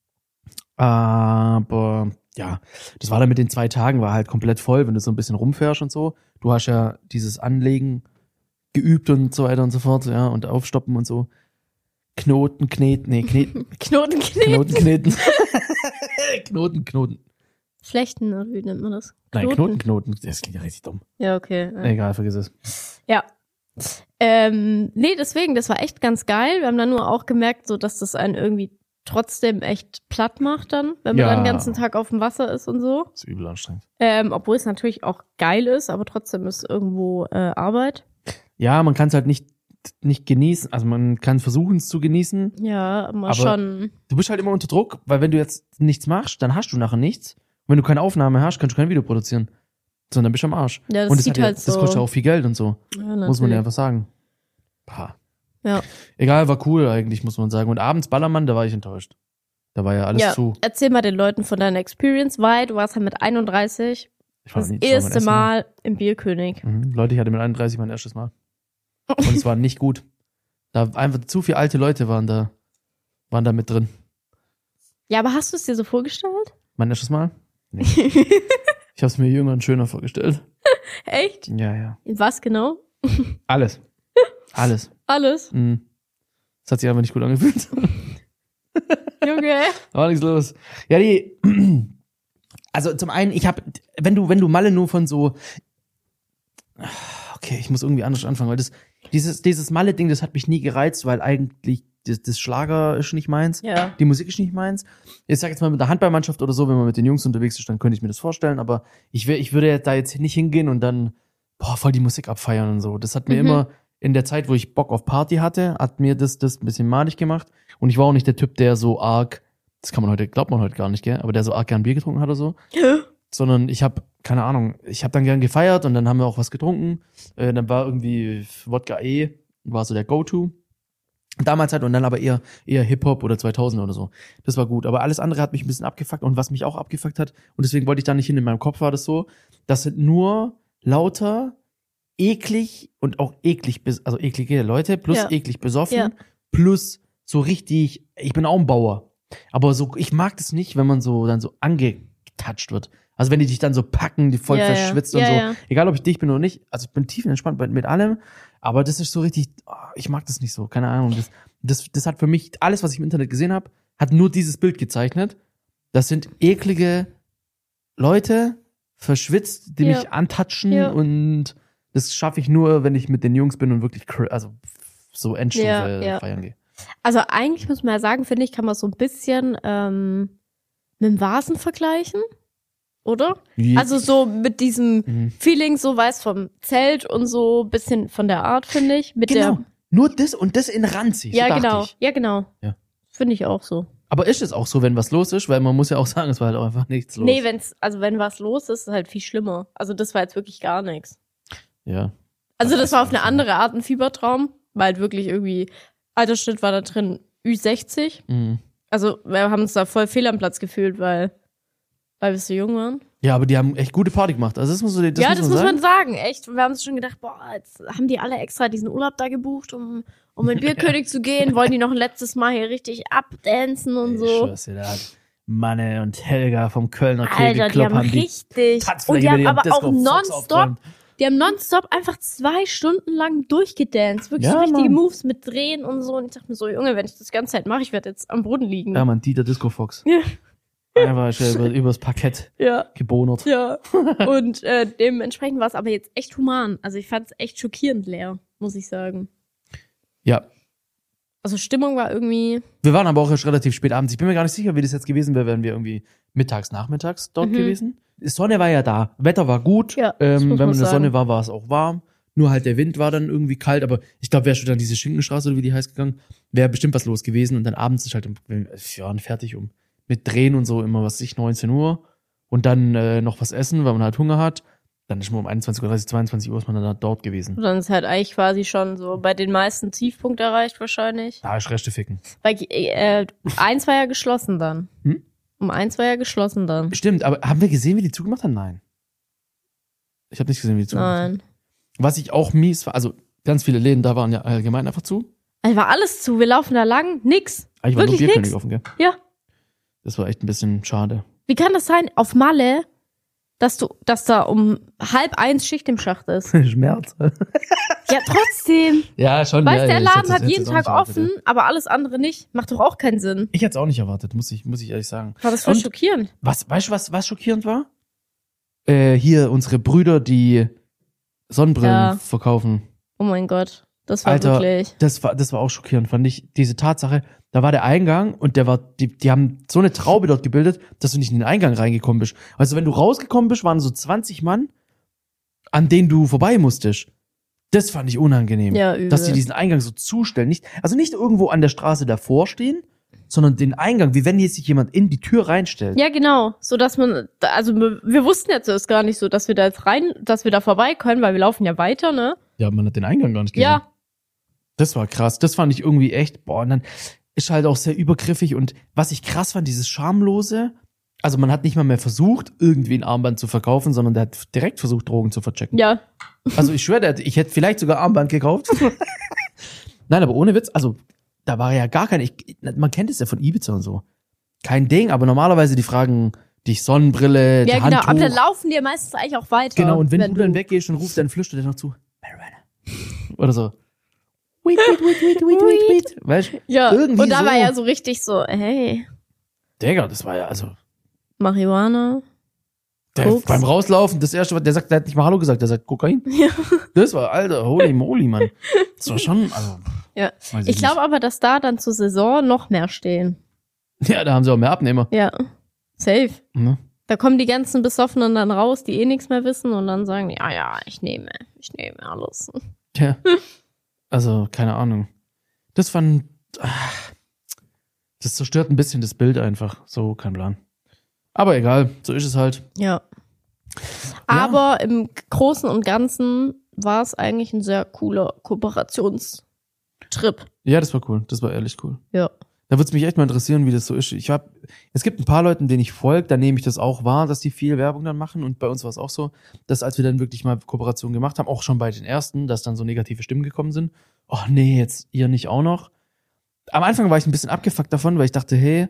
Aber ja, das war dann mit den zwei Tagen, war halt komplett voll, wenn du so ein bisschen rumfährst und so. Du hast ja dieses Anlegen geübt und so weiter und so fort, ja, und Aufstoppen und so. Knoten, kneten, nee, kneten, Knoten, Knoten. Knoten, kneten. Knoten, Knoten. Flechten, oder wie nennt man das? Nein, Knoten, Knoten. Das klingt ja richtig dumm. Ja, okay. Ja. Egal, vergiss es. Ja. Ähm, nee, deswegen, das war echt ganz geil. Wir haben dann nur auch gemerkt, so, dass das einen irgendwie trotzdem echt platt macht dann, wenn man Ja. dann den ganzen Tag auf dem Wasser ist und so. Das ist übel anstrengend. Ähm, obwohl es natürlich auch geil ist, aber trotzdem ist irgendwo äh, Arbeit. Ja, man kann es halt nicht, nicht genießen. Also man kann versuchen, es zu genießen. Ja, aber, Aber- schon. Du bist halt immer unter Druck, weil wenn du jetzt nichts machst, dann hast du nachher nichts. Und wenn du keine Aufnahme hast, kannst du kein Video produzieren. Sondern dann bist du am Arsch. Ja, das und das, sieht hat ja, halt das so. kostet ja auch viel Geld und so. Ja, Muss man ja natürlich. einfach sagen. Pah. Ja. Egal, war cool eigentlich, muss man sagen. Und abends Ballermann, da war ich enttäuscht. Da war ja alles Ja, zu. erzähl mal den Leuten von deiner Experience, weil du warst halt mit einunddreißig Ich war das nie- das war mein erste erstes Mal im Bierkönig. Mhm. Leute, ich hatte mit einunddreißig mein erstes Mal. Und es war nicht gut. Da einfach zu viele alte Leute waren da, waren da mit drin. Ja, aber hast du es dir so vorgestellt? Mein erstes Mal? Nee. Ich habe es mir jünger und schöner vorgestellt. Echt? Ja, ja. Was genau? Alles. Alles. Alles? Mhm. Das hat sich einfach nicht gut angefühlt. Junge. War nichts los. Ja, die, also zum einen, ich habe, wenn du, wenn du Malle nur von so, okay, ich muss irgendwie anders anfangen, weil das, dieses, dieses Malle-Ding, das hat mich nie gereizt, weil eigentlich das, das Schlager ist nicht meins, Ja. die Musik ist nicht meins. Ich sag jetzt mal mit der Handballmannschaft oder so, wenn man mit den Jungs unterwegs ist, dann könnte ich mir das vorstellen, aber ich, wär, ich würde da jetzt nicht hingehen und dann, boah, voll die Musik abfeiern und so. Das hat mir Mhm. immer, in der Zeit, wo ich Bock auf Party hatte, hat mir das, das ein bisschen madig gemacht. Und ich war auch nicht der Typ, der so arg, das kann man heute, glaubt man heute gar nicht, gell, aber der so arg gern Bier getrunken hat oder so. Sondern ich habe, keine Ahnung, ich habe dann gern gefeiert und dann haben wir auch was getrunken. Äh, dann war irgendwie Wodka E, war so der Go-To. Damals halt und dann aber eher, eher Hip-Hop oder zweitausend oder so. Das war gut. Aber alles andere hat mich ein bisschen abgefuckt und was mich auch abgefuckt hat, und deswegen wollte ich da nicht hin, in meinem Kopf war das so, das sind nur lauter eklig und auch eklig, bes- also eklige Leute plus Ja. eklig besoffen Ja. plus so richtig, ich bin auch ein Bauer. Aber so, ich mag das nicht, wenn man so dann so angetatscht wird. Also wenn die dich dann so packen, die voll Ja, ja. verschwitzt und Ja, so. ja. Egal, ob ich dich bin oder nicht. Also ich bin tiefenentspannt bei- mit allem. Aber das ist so richtig, oh, ich mag das nicht so. Keine Ahnung. Das, das, das hat für mich, alles, was ich im Internet gesehen habe, hat nur dieses Bild gezeichnet. Das sind eklige Leute, verschwitzt, die Ja. mich antatschen. Ja. Und das schaffe ich nur, wenn ich mit den Jungs bin und wirklich, cr- also so Endstufe Ja, ja. feiern gehe. Also eigentlich muss man ja sagen, finde ich, kann man so ein bisschen ähm, mit dem Vasen vergleichen, oder? Also so mit diesem Mhm. Feeling, so weiß vom Zelt und so, bisschen von der Art, finde ich. Mit Genau. der, Nur das und das in ranzig. ja, so dachte genau. Ich. Ja, genau. Ja. Finde ich auch so. Aber ist es auch so, wenn was los ist? Weil man muss ja auch sagen, es war halt auch einfach nichts los. Nee, wenn's, also wenn was los ist, ist halt viel schlimmer. Also das war jetzt wirklich gar nichts. Ja. Also das Das war war auf eine schon- andere Art ein Fiebertraum, weil halt wirklich irgendwie, Altersschnitt war da drin Ü sechzig. Mhm. Also wir haben uns da voll fehl am Platz gefühlt, weil, weil wir so jung waren. Ja, aber die haben echt gute Party gemacht. Also das muss, so, das ja, muss das man muss sagen. man sagen, echt. Wir haben uns schon gedacht, boah, jetzt haben die alle extra diesen Urlaub da gebucht, um, um in den Bierkönig zu gehen. Wollen die noch ein letztes Mal hier richtig abdancen und Ich so. schwör's dir, da hat Manne und Helga vom Kölner Alter, die Kegelclub haben richtig. Und die haben aber auch nonstop, die haben nonstop einfach zwei Stunden lang durchgedanced. Wirklich Ja, so richtige Mann. Moves mit Drehen und so. Und ich dachte mir so, Junge, wenn ich das die ganze Zeit mache, ich werde jetzt am Boden liegen. Ja, Mann, Dieter Disco Fox. Ja. Einfach ist er über, übers Parkett Ja. gebonert. Ja. Und äh, dementsprechend war es aber jetzt echt human. Also ich fand es echt schockierend leer, muss ich sagen. Ja. Also Stimmung war irgendwie. Wir waren aber auch erst relativ spät abends. Ich bin mir gar nicht sicher, wie das jetzt gewesen wäre, wären wir irgendwie mittags, nachmittags dort Mhm. gewesen. Die Sonne war ja da. Wetter war gut. Ja, das ähm, muss wenn man man in der sagen. Sonne war, war es auch warm. Nur halt der Wind war dann irgendwie kalt. Aber ich glaube, wärst du dann diese Schinkenstraße oder wie die heißt gegangen, wäre bestimmt was los gewesen. Und dann abends ist halt um, ja, fertig um. Mit Drehen und so immer, was weiß ich, neunzehn Uhr. Und dann äh, noch was essen, weil man halt Hunger hat. Dann ist man um einundzwanzig Uhr dreißig, zweiundzwanzig Uhr ist man dann dort gewesen. Und dann ist halt eigentlich quasi schon so bei den meisten Tiefpunkt erreicht wahrscheinlich. Da ist Reste ficken. Weil äh, eins war ja geschlossen dann. Hm? Um eins war ja geschlossen dann. Stimmt, aber haben wir gesehen, wie die zugemacht haben? Nein. Ich habe nicht gesehen, wie die zugemacht haben. Nein. Was ich auch mies war, also ganz viele Läden da waren ja allgemein einfach zu. Also war alles zu. Wir laufen da lang. Nix. Eigentlich war nur Wirklich Bierkönig nix. offen, gell? Ja. Das war echt ein bisschen schade. Wie kann das sein, auf Malle, dass du, dass da um halb eins Schicht im Schacht ist? Schmerz. Ja, trotzdem. Ja, schon. Weißt ja, du, der ich Laden hätte- hat hätte jeden es auch Tag nicht erwartet, offen, ja. aber alles andere nicht. Macht doch auch keinen Sinn. Ich hätte es auch nicht erwartet, muss ich, muss ich ehrlich sagen. War das voll Und- schockierend. Was, weißt du, was, was schockierend war? Äh, hier unsere Brüder, die Sonnenbrillen Ja. verkaufen. Oh mein Gott. Das war Alter, wirklich. Das war, das war auch schockierend, fand ich. Diese Tatsache, Da war der Eingang und der war, die, die haben so eine Traube dort gebildet, dass du nicht in den Eingang reingekommen bist. Also wenn du rausgekommen bist, waren so zwanzig Mann, an denen du vorbei musstest. Das fand ich unangenehm. Ja, übel. Dass die diesen Eingang so zustellen. Nicht, also nicht irgendwo an der Straße davor stehen, sondern den Eingang, wie wenn jetzt sich jemand in die Tür reinstellt. Ja, genau. So dass man, also wir wussten jetzt erst gar nicht so, dass wir da jetzt rein, dass wir da vorbei können, weil wir laufen ja weiter, ne? Ja, man hat den Eingang gar nicht gesehen. Ja. Das war krass. Das fand ich irgendwie echt, boah, und dann ist halt auch sehr übergriffig und was ich krass fand, dieses Schamlose, also man hat nicht mal mehr versucht, irgendwie ein Armband zu verkaufen, sondern der hat direkt versucht, Drogen zu verchecken. Ja. Also ich schwöre, ich hätte vielleicht sogar Armband gekauft. Nein, aber ohne Witz, also da war ja gar kein, ich, man kennt es ja von Ibiza und so. Kein Ding, aber normalerweise die fragen dich Sonnenbrille, Ja, Handtuch. genau, aber dann laufen die meistens eigentlich auch weiter. Genau, und wenn, wenn du dann weggehst und rufst, dann flüstert der noch zu, Marijuana. Oder so. Wait, wait, wait, wait, wait, wait, wait. Weißt du? Ja, irgendwie und da so. war ja so richtig so, hey, Digga, das war ja, also, Marihuana. der, Koks. beim Rauslaufen, das erste, was der sagt, der hat nicht mal Hallo gesagt, der sagt Kokain. Ja. Das war, Alter, holy moly, Mann. Das war schon, also, Ja. weiß Ich glaube nicht. aber, dass da dann zur Saison noch mehr stehen. Ja, da haben sie auch mehr Abnehmer. Ja. Safe. Ne? Da kommen die ganzen Besoffenen dann raus, die eh nichts mehr wissen und dann sagen die, ja, ja, ich nehme, ich nehme alles. Ja. Also, keine Ahnung. Das fand, ach, das zerstört ein bisschen das Bild einfach. So, kein Plan. Aber egal, so ist es halt. Ja. Aber im Großen und Ganzen war es eigentlich ein sehr cooler Kooperationstrip. Ja, das war cool. Das war ehrlich cool. Ja. Da würde es mich echt mal interessieren, wie das so ist. Ich hab, es gibt ein paar Leute, denen ich folge, da nehme ich das auch wahr, dass die viel Werbung dann machen. Und bei uns war es auch so, dass als wir dann wirklich mal Kooperationen gemacht haben, auch schon bei den ersten, dass dann so negative Stimmen gekommen sind. Oh nee, jetzt ihr nicht auch noch. Am Anfang war ich ein bisschen abgefuckt davon, weil ich dachte, hey,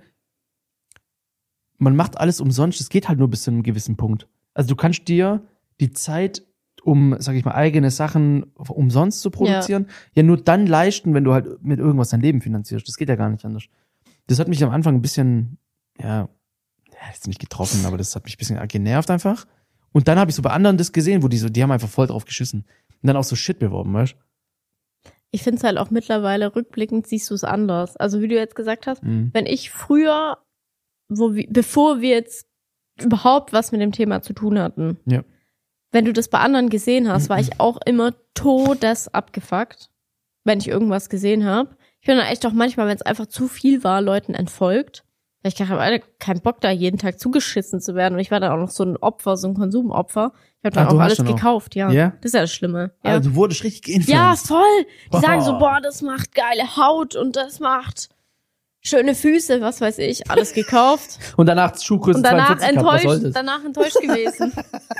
man macht alles umsonst, es geht halt nur bis zu einem gewissen Punkt. Also du kannst dir die Zeit, um, sag ich mal, eigene Sachen umsonst zu produzieren, ja, ja nur dann leisten, wenn du halt mit irgendwas dein Leben finanzierst. Das geht ja gar nicht anders. Das hat mich am Anfang ein bisschen, ja, jetzt nicht getroffen, aber das hat mich ein bisschen genervt einfach. Und dann habe ich so bei anderen das gesehen, wo die so, die haben einfach voll drauf geschissen. Und dann auch so Shit beworben, weißt du? Ich finde es halt auch mittlerweile, rückblickend siehst du es anders. Also wie du jetzt gesagt hast, Mhm. wenn ich früher, wo wir, bevor wir jetzt überhaupt was mit dem Thema zu tun hatten, Ja. wenn du das bei anderen gesehen hast, war ich auch immer todes abgefuckt, wenn ich irgendwas gesehen habe. Ich bin dann echt auch manchmal, wenn es einfach zu viel war, Leuten entfolgt. Weil ich dachte, Alter, keinen Bock da jeden Tag zugeschissen zu werden. Und ich war dann auch noch so ein Opfer, so ein Konsumopfer. Ich habe dann Ah, du auch hast alles schon auch. gekauft, ja. Ja? Das ist ja das Schlimme. Ja, Also du wurdest richtig geinfluenced. ja voll. Die Oh. sagen so, boah, das macht geile Haut und das macht schöne Füße, was weiß ich, alles gekauft. Und danach Schuhgröße Und danach zweiundvierzig gehabt, was soll enttäuscht, das? danach enttäuscht gewesen.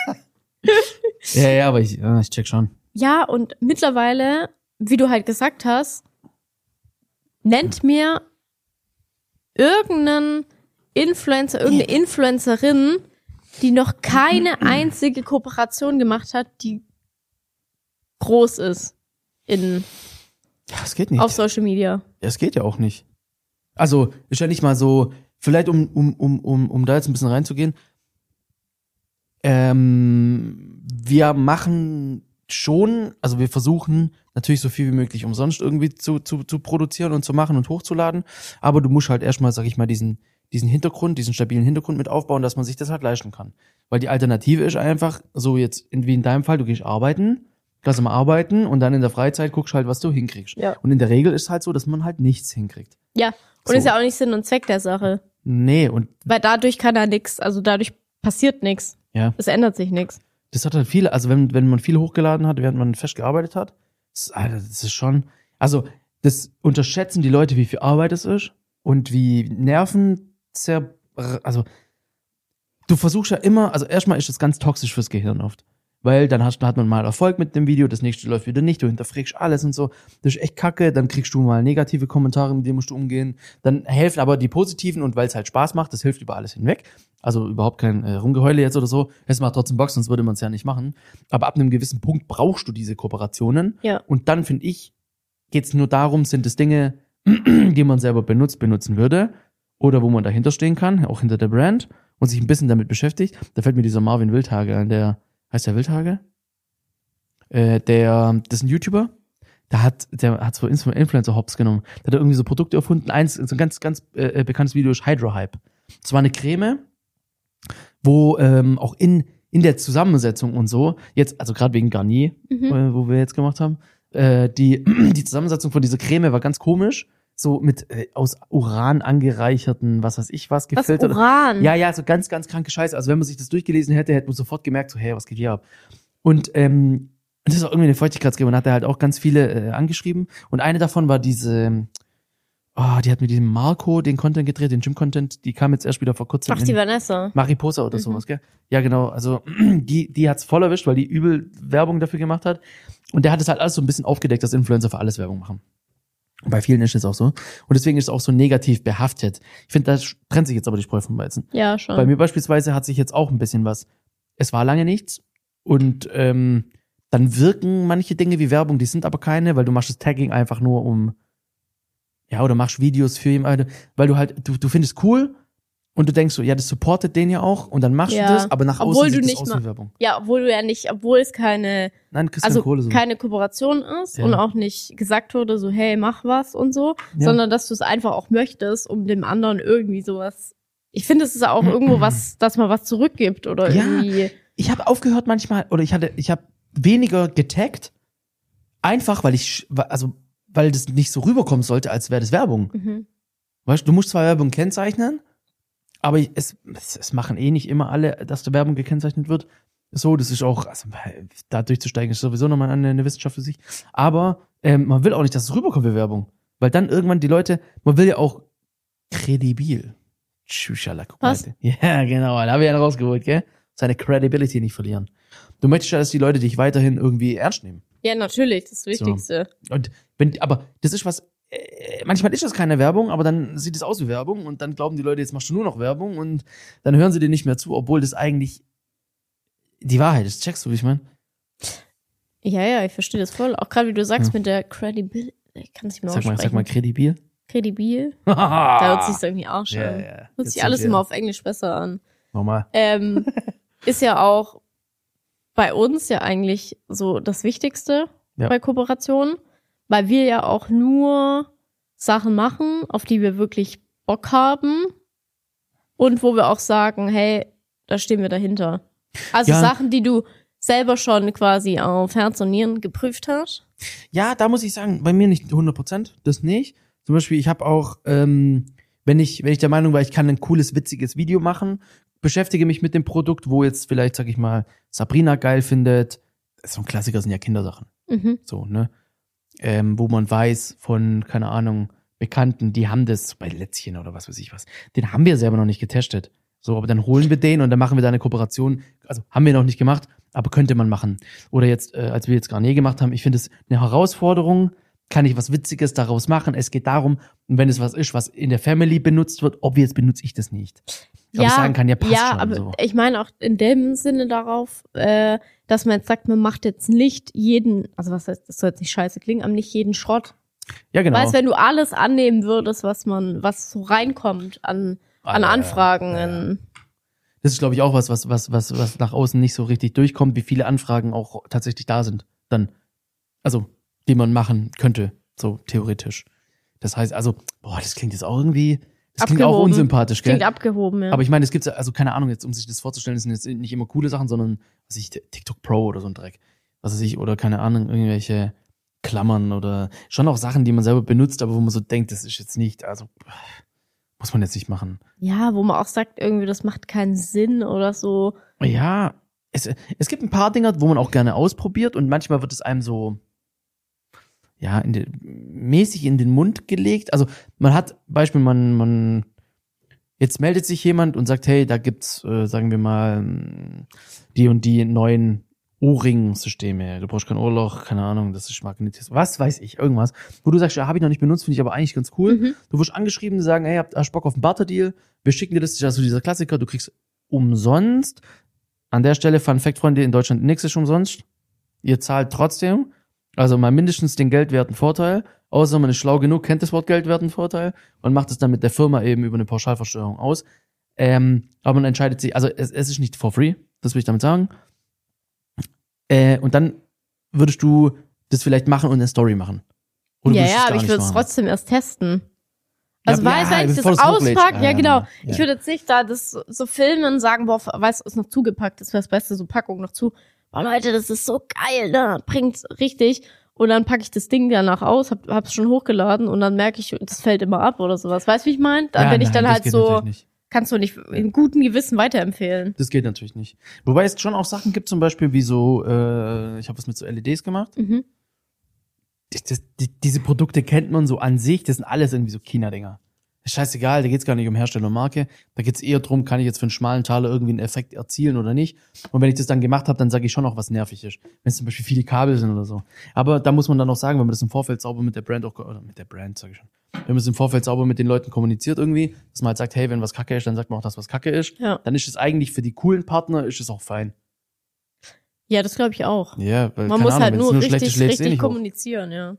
Ja, ja, aber ich, ja, ich check schon. Ja, und mittlerweile, wie du halt gesagt hast, nennt mir irgendeinen Influencer, irgendeine Influencerin, die noch keine einzige Kooperation gemacht hat, die groß ist in, Ja, es geht nicht. auf Social Media. Ja, es geht ja auch nicht. Also, ist ja nicht mal so, vielleicht um, um, um, um, um da jetzt ein bisschen reinzugehen, ähm, wir machen schon, also wir versuchen natürlich so viel wie möglich umsonst irgendwie zu, zu, zu produzieren und zu machen und hochzuladen, aber du musst halt erstmal, sag ich mal, diesen, diesen Hintergrund, diesen stabilen Hintergrund mit aufbauen, dass man sich das halt leisten kann. Weil die Alternative ist einfach, so jetzt, wie in deinem Fall, du gehst arbeiten, lass mal arbeiten und dann in der Freizeit guckst halt, was du hinkriegst. Ja. Und in der Regel ist es halt so, dass man halt nichts hinkriegt. Ja, und So. ist ja auch nicht Sinn und Zweck der Sache. Nee, und Weil dadurch kann da nix, also dadurch passiert nix. ja, Es ändert sich nix. das hat halt viele, also wenn, wenn man viel hochgeladen hat, während man fest gearbeitet hat, das, Alter, das ist schon, also das unterschätzen die Leute, wie viel Arbeit es ist und wie Nerven sehr, also du versuchst ja immer, also erstmal ist das ganz toxisch fürs Gehirn oft. Weil dann hast, hat man mal Erfolg mit dem Video, das nächste läuft wieder nicht, du hinterfragst alles und so. Das ist echt kacke, dann kriegst du mal negative Kommentare, mit denen musst du umgehen. Dann helfen aber die positiven und weil es halt Spaß macht, das hilft über alles hinweg. Also überhaupt kein äh, Rumgeheule jetzt oder so. Es macht trotzdem Bock, sonst würde man es ja nicht machen. Aber ab einem gewissen Punkt brauchst du diese Kooperationen. Ja. Und dann, finde ich, geht es nur darum, sind es Dinge, die man selber benutzt, benutzen würde oder wo man dahinter stehen kann, auch hinter der Brand und sich ein bisschen damit beschäftigt. Da fällt mir dieser Marvin Wildhage ein, der heißt der Wildhage? Äh, der, das ist ein YouTuber, da hat, der hat so Influencer-Hops genommen. Da hat er irgendwie so Produkte erfunden. Eins, so ein ganz, ganz äh, bekanntes Video ist Hydro-Hype. Das war eine Creme, wo ähm, auch in, in der Zusammensetzung und so, jetzt, also gerade wegen Garnier, Mhm. äh, wo wir jetzt gemacht haben, äh, die, die Zusammensetzung von dieser Creme war ganz komisch. So mit äh, aus Uran angereicherten, was weiß ich was, Was, gefiltert. Uran? Ja, ja, so ganz, ganz kranke Scheiße. Also wenn man sich das durchgelesen hätte, hätte man sofort gemerkt, so, hey, was geht hier ab? Und ähm, das ist auch irgendwie eine Feuchtigkeitscreme. Und hat er halt auch ganz viele äh, angeschrieben. Und eine davon war diese, oh, die hat mit diesem Marco den Content gedreht, den Gym-Content. Die kam jetzt erst wieder vor kurzem. Ach, die in Vanessa. Mariposa oder Mhm. sowas, gell? Ja, genau. Also die, die hat's voll erwischt, weil die übel Werbung dafür gemacht hat. Und der hat es halt alles so ein bisschen aufgedeckt, dass Influencer für alles Werbung machen. Und bei vielen ist es auch so. Und deswegen ist es auch so negativ behaftet. Ich finde, da trennt sich jetzt aber die Spreu vom Weizen. Ja, schon. Bei mir beispielsweise hat sich jetzt auch ein bisschen was. Es war lange nichts. Und ähm, dann wirken manche Dinge wie Werbung, die sind aber keine, weil du machst das Tagging einfach nur um, ja, oder machst Videos für jemanden, weil du halt, du, du findest cool und du denkst so, ja, das supportet den ja auch und dann machst Ja. du das, aber nach außen Obwohl du sieht nicht das aus mal- wie Werbung. Ja, obwohl du ja nicht, obwohl es keine, Nein, du kriegst also keine Kohle so. keine Kooperation ist Ja. und auch nicht gesagt wurde, so, hey, mach was und so, Ja. sondern dass du es einfach auch möchtest, um dem anderen irgendwie sowas. Ich finde, es ist auch irgendwo was, dass man was zurückgibt oder Ja. irgendwie. Ich habe aufgehört manchmal, oder ich hatte, ich habe weniger getaggt, einfach weil ich, also, weil das nicht so rüberkommen sollte, als wäre das Werbung. Mhm. Weißt du, du musst zwar Werbung kennzeichnen, aber es, es, es machen eh nicht immer alle, dass die Werbung gekennzeichnet wird. So, das ist auch, also da durchzusteigen ist sowieso nochmal eine, eine Wissenschaft für sich. Aber ähm, man will auch nicht, dass es rüberkommt wie Werbung. Weil dann irgendwann die Leute, man will ja auch kredibil. Tschüsschala, guck mal. Was? Ja, genau, da habe ich einen rausgeholt, gell? Seine Credibility nicht verlieren. Du möchtest ja, dass die Leute dich weiterhin irgendwie ernst nehmen. Ja, natürlich, das Wichtigste. Und wenn, aber das ist was, äh, manchmal ist das keine Werbung, aber dann sieht es aus wie Werbung und dann glauben die Leute, jetzt machst du nur noch Werbung und dann hören sie dir nicht mehr zu, obwohl das eigentlich die Wahrheit ist. Checkst du, wie ich meine? Ja, ja, ich verstehe das voll. Auch gerade wie du sagst Ja. mit der Credibility, ich kann es nicht mehr Sag mal, aussprechen. sag mal kredibil. Kredibil. Da hört sich's irgendwie auch schon. Ja, ja. Hört Jetzt sich alles sind wir- immer auf Englisch besser an. Nochmal. Ähm, ist ja auch bei uns ja eigentlich so das Wichtigste Ja. bei Kooperationen, weil wir ja auch nur Sachen machen, auf die wir wirklich Bock haben und wo wir auch sagen, hey, da stehen wir dahinter. Also Ja. Sachen, die du selber schon quasi auf Herz und Nieren geprüft hast. Ja, da muss ich sagen, bei mir nicht hundert Prozent, das nicht. Zum Beispiel, ich habe auch, ähm, wenn ich, wenn ich der Meinung war, ich kann ein cooles, witziges Video machen, beschäftige mich mit dem Produkt, wo jetzt vielleicht, sag ich mal, Sabrina geil findet. So ein Klassiker sind ja Kindersachen. Mhm. So, ne? Ähm, wo man weiß von, keine Ahnung, Bekannten, die haben das bei Lätzchen oder was weiß ich was. Den haben wir selber noch nicht getestet. So, aber dann holen wir den und dann machen wir da eine Kooperation. Also haben wir noch nicht gemacht, aber könnte man machen. Oder jetzt, äh, als wir jetzt Garnier gemacht haben, ich finde es eine Herausforderung. Kann ich was Witziges daraus machen? Es geht darum, und wenn es was ist, was in der Family benutzt wird, obvious benutze ich das nicht. Aber ich sagen kann, ja, passt ja, schon. aber So. ich meine auch in dem Sinne darauf, äh, dass man jetzt sagt, man macht jetzt nicht jeden, also was heißt, das soll jetzt nicht scheiße klingen, aber nicht jeden Schrott. Ja, genau. Weißt, wenn du alles annehmen würdest, was man, was so reinkommt an, an Ah, ja, Anfragen. ja, ja. in- Das ist, glaube ich, auch was, was, was, was, was nach außen nicht so richtig durchkommt, wie viele Anfragen auch tatsächlich da sind. Dann, also, die man machen könnte, so theoretisch. Das heißt, also, boah, das klingt jetzt auch irgendwie, das klingt auch Abgehoben. unsympathisch, gell? Klingt abgehoben, ja. Aber ich meine, es gibt also keine Ahnung, jetzt um sich das vorzustellen, das sind jetzt nicht immer coole Sachen, sondern was weiß ich, TikTok Pro oder so ein Dreck. Was weiß ich, oder keine Ahnung, irgendwelche Klammern oder schon auch Sachen, die man selber benutzt, aber wo man so denkt, das ist jetzt nicht, also muss man jetzt nicht machen. ja, wo man auch sagt, irgendwie, das macht keinen Sinn oder so. Ja, es, es gibt ein paar Dinger, wo man auch gerne ausprobiert und manchmal wird es einem so, ja, in den, mäßig in den Mund gelegt. Also man hat, Beispiel, man, man, jetzt meldet sich jemand und sagt, hey, da gibt's, äh, sagen wir mal, die und die neuen O-Ring-Systeme. Du brauchst kein Ohrloch, keine Ahnung, das ist Magnetismus, was weiß ich, irgendwas. Wo du sagst, ja, habe ich noch nicht benutzt, finde ich aber eigentlich ganz cool. Mhm. Du wirst angeschrieben, die sagen, hey, habt ihr Bock auf einen Barter-Deal? Wir schicken dir das, das ist also dieser Klassiker, du kriegst umsonst. An der Stelle, Fun Fact, Freunde, in Deutschland nichts ist umsonst. Ihr zahlt trotzdem, also mal mindestens den geldwerten Vorteil, außer man ist schlau genug, kennt das Wort geldwerten Vorteil und macht es dann mit der Firma eben über eine Pauschalversteuerung aus. Ähm, aber man entscheidet sich, also es, es ist nicht for free, das will ich damit sagen. Äh, und dann würdest du das vielleicht machen und eine Story machen. Oder ja, würdest du ja, es gar aber ich nicht würde es machen? trotzdem erst testen. Also Ja, weißt du, ja, wenn ich bevor das du es hochlädst. auspacke, Ah, ja ja, genau. genau. Ja. Ich würde jetzt nicht da das so, so filmen und sagen, boah, weißt du, ist noch zugepackt, das wäre das Beste, so Packung noch zu. Boah Leute, das ist so geil, ne? Bringt's richtig. Und dann packe ich das Ding danach aus, hab, hab's schon hochgeladen und dann merke ich, das fällt immer ab oder sowas. Weißt du, wie ich meine? Da Ja, bin ich nein, dann das halt geht so, natürlich nicht. kannst du nicht in gutem Gewissen weiterempfehlen. Das geht natürlich nicht. Wobei es schon auch Sachen gibt, zum Beispiel wie so, äh, ich habe was mit so L E Ds gemacht. Mhm. Das, das, die, diese Produkte kennt man so an sich, das sind alles irgendwie so China-Dinger. Ist scheißegal, da geht's gar nicht um Hersteller und Marke. Da geht's eher drum, kann ich jetzt für einen schmalen Taler irgendwie einen Effekt erzielen oder nicht. Und wenn ich das dann gemacht habe, dann sage ich schon auch, was nervig ist. Wenn es zum Beispiel viele Kabel sind oder so. Aber da muss man dann auch sagen, wenn man das im Vorfeld sauber mit der Brand auch, oder mit der Brand, sage ich schon. Wenn man es im Vorfeld sauber mit den Leuten kommuniziert irgendwie, dass man halt sagt, hey, wenn was Kacke ist, dann sagt man auch, dass was Kacke ist. Ja. Dann ist es eigentlich für die coolen Partner, ist es auch fein. Ja, das glaube ich auch. Ja, weil, Man keine muss Ahnung, halt wenn's nur schlecht ist, richtig, lädst du eh richtig nicht hoch. kommunizieren, ja.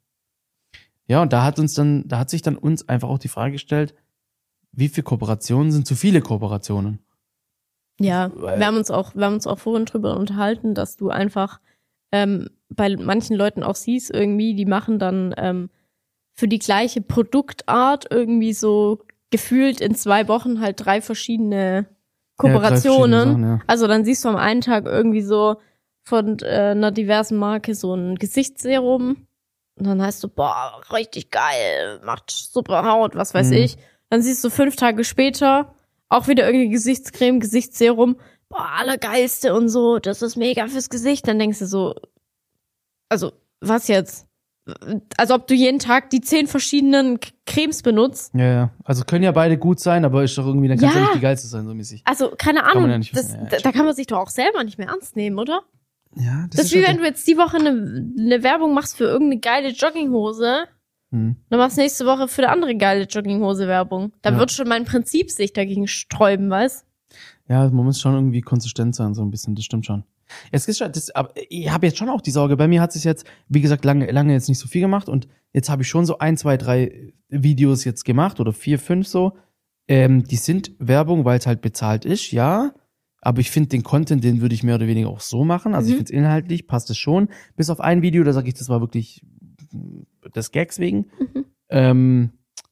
Ja, und da hat uns dann, da hat sich dann uns einfach auch die Frage gestellt, wie viele Kooperationen sind zu viele Kooperationen? Ja, Weil- wir haben uns auch, wir haben uns auch vorhin drüber unterhalten, dass du einfach ähm, bei manchen Leuten auch siehst, irgendwie, die machen dann ähm, für die gleiche Produktart irgendwie so gefühlt in zwei Wochen halt drei verschiedene Kooperationen. Ja, drei verschiedene Sachen, ja. Also dann siehst du am einen Tag irgendwie so von äh, einer diversen Marke so ein Gesichtsserum und dann heißt du, boah, richtig geil, macht super Haut, was weiß Mhm. ich. Dann siehst du fünf Tage später auch wieder irgendeine Gesichtscreme, Gesichtsserum, boah, allergeilste und so, das ist mega fürs Gesicht. Dann denkst du so, also, was jetzt? Als ob du jeden Tag die zehn verschiedenen K- Cremes benutzt. Ja, ja. Also können ja beide gut sein, aber ist doch irgendwie, dann kann es ja Ja. nicht die geilste sein, so mäßig. Also, keine man Ahnung, ja nicht das, wissen, ja, da, da kann man sich doch auch selber nicht mehr ernst nehmen, oder? Ja, Das, ist wie halt wenn du jetzt die Woche eine, eine Werbung machst für irgendeine geile Jogginghose, Hm. dann machst du nächste Woche für eine andere geile Jogginghose Werbung. Da Ja. wird schon mein Prinzip sich dagegen sträuben, weißt? Ja, man muss schon irgendwie konsistent sein, so ein bisschen, das stimmt schon. Es ist schon, das, aber ich habe jetzt schon auch die Sorge, bei mir hat sich jetzt, wie gesagt, lange, lange jetzt nicht so viel gemacht und jetzt habe ich schon so ein, zwei, drei Videos jetzt gemacht oder vier, fünf so. Ähm, die sind Werbung, weil es halt bezahlt ist, ja. Aber ich finde den Content, den würde ich mehr oder weniger auch so machen. Also Mhm. ich finde es inhaltlich, passt es schon. Bis auf ein Video, da sage ich, das war wirklich des Gags wegen. Mhm. Ähm,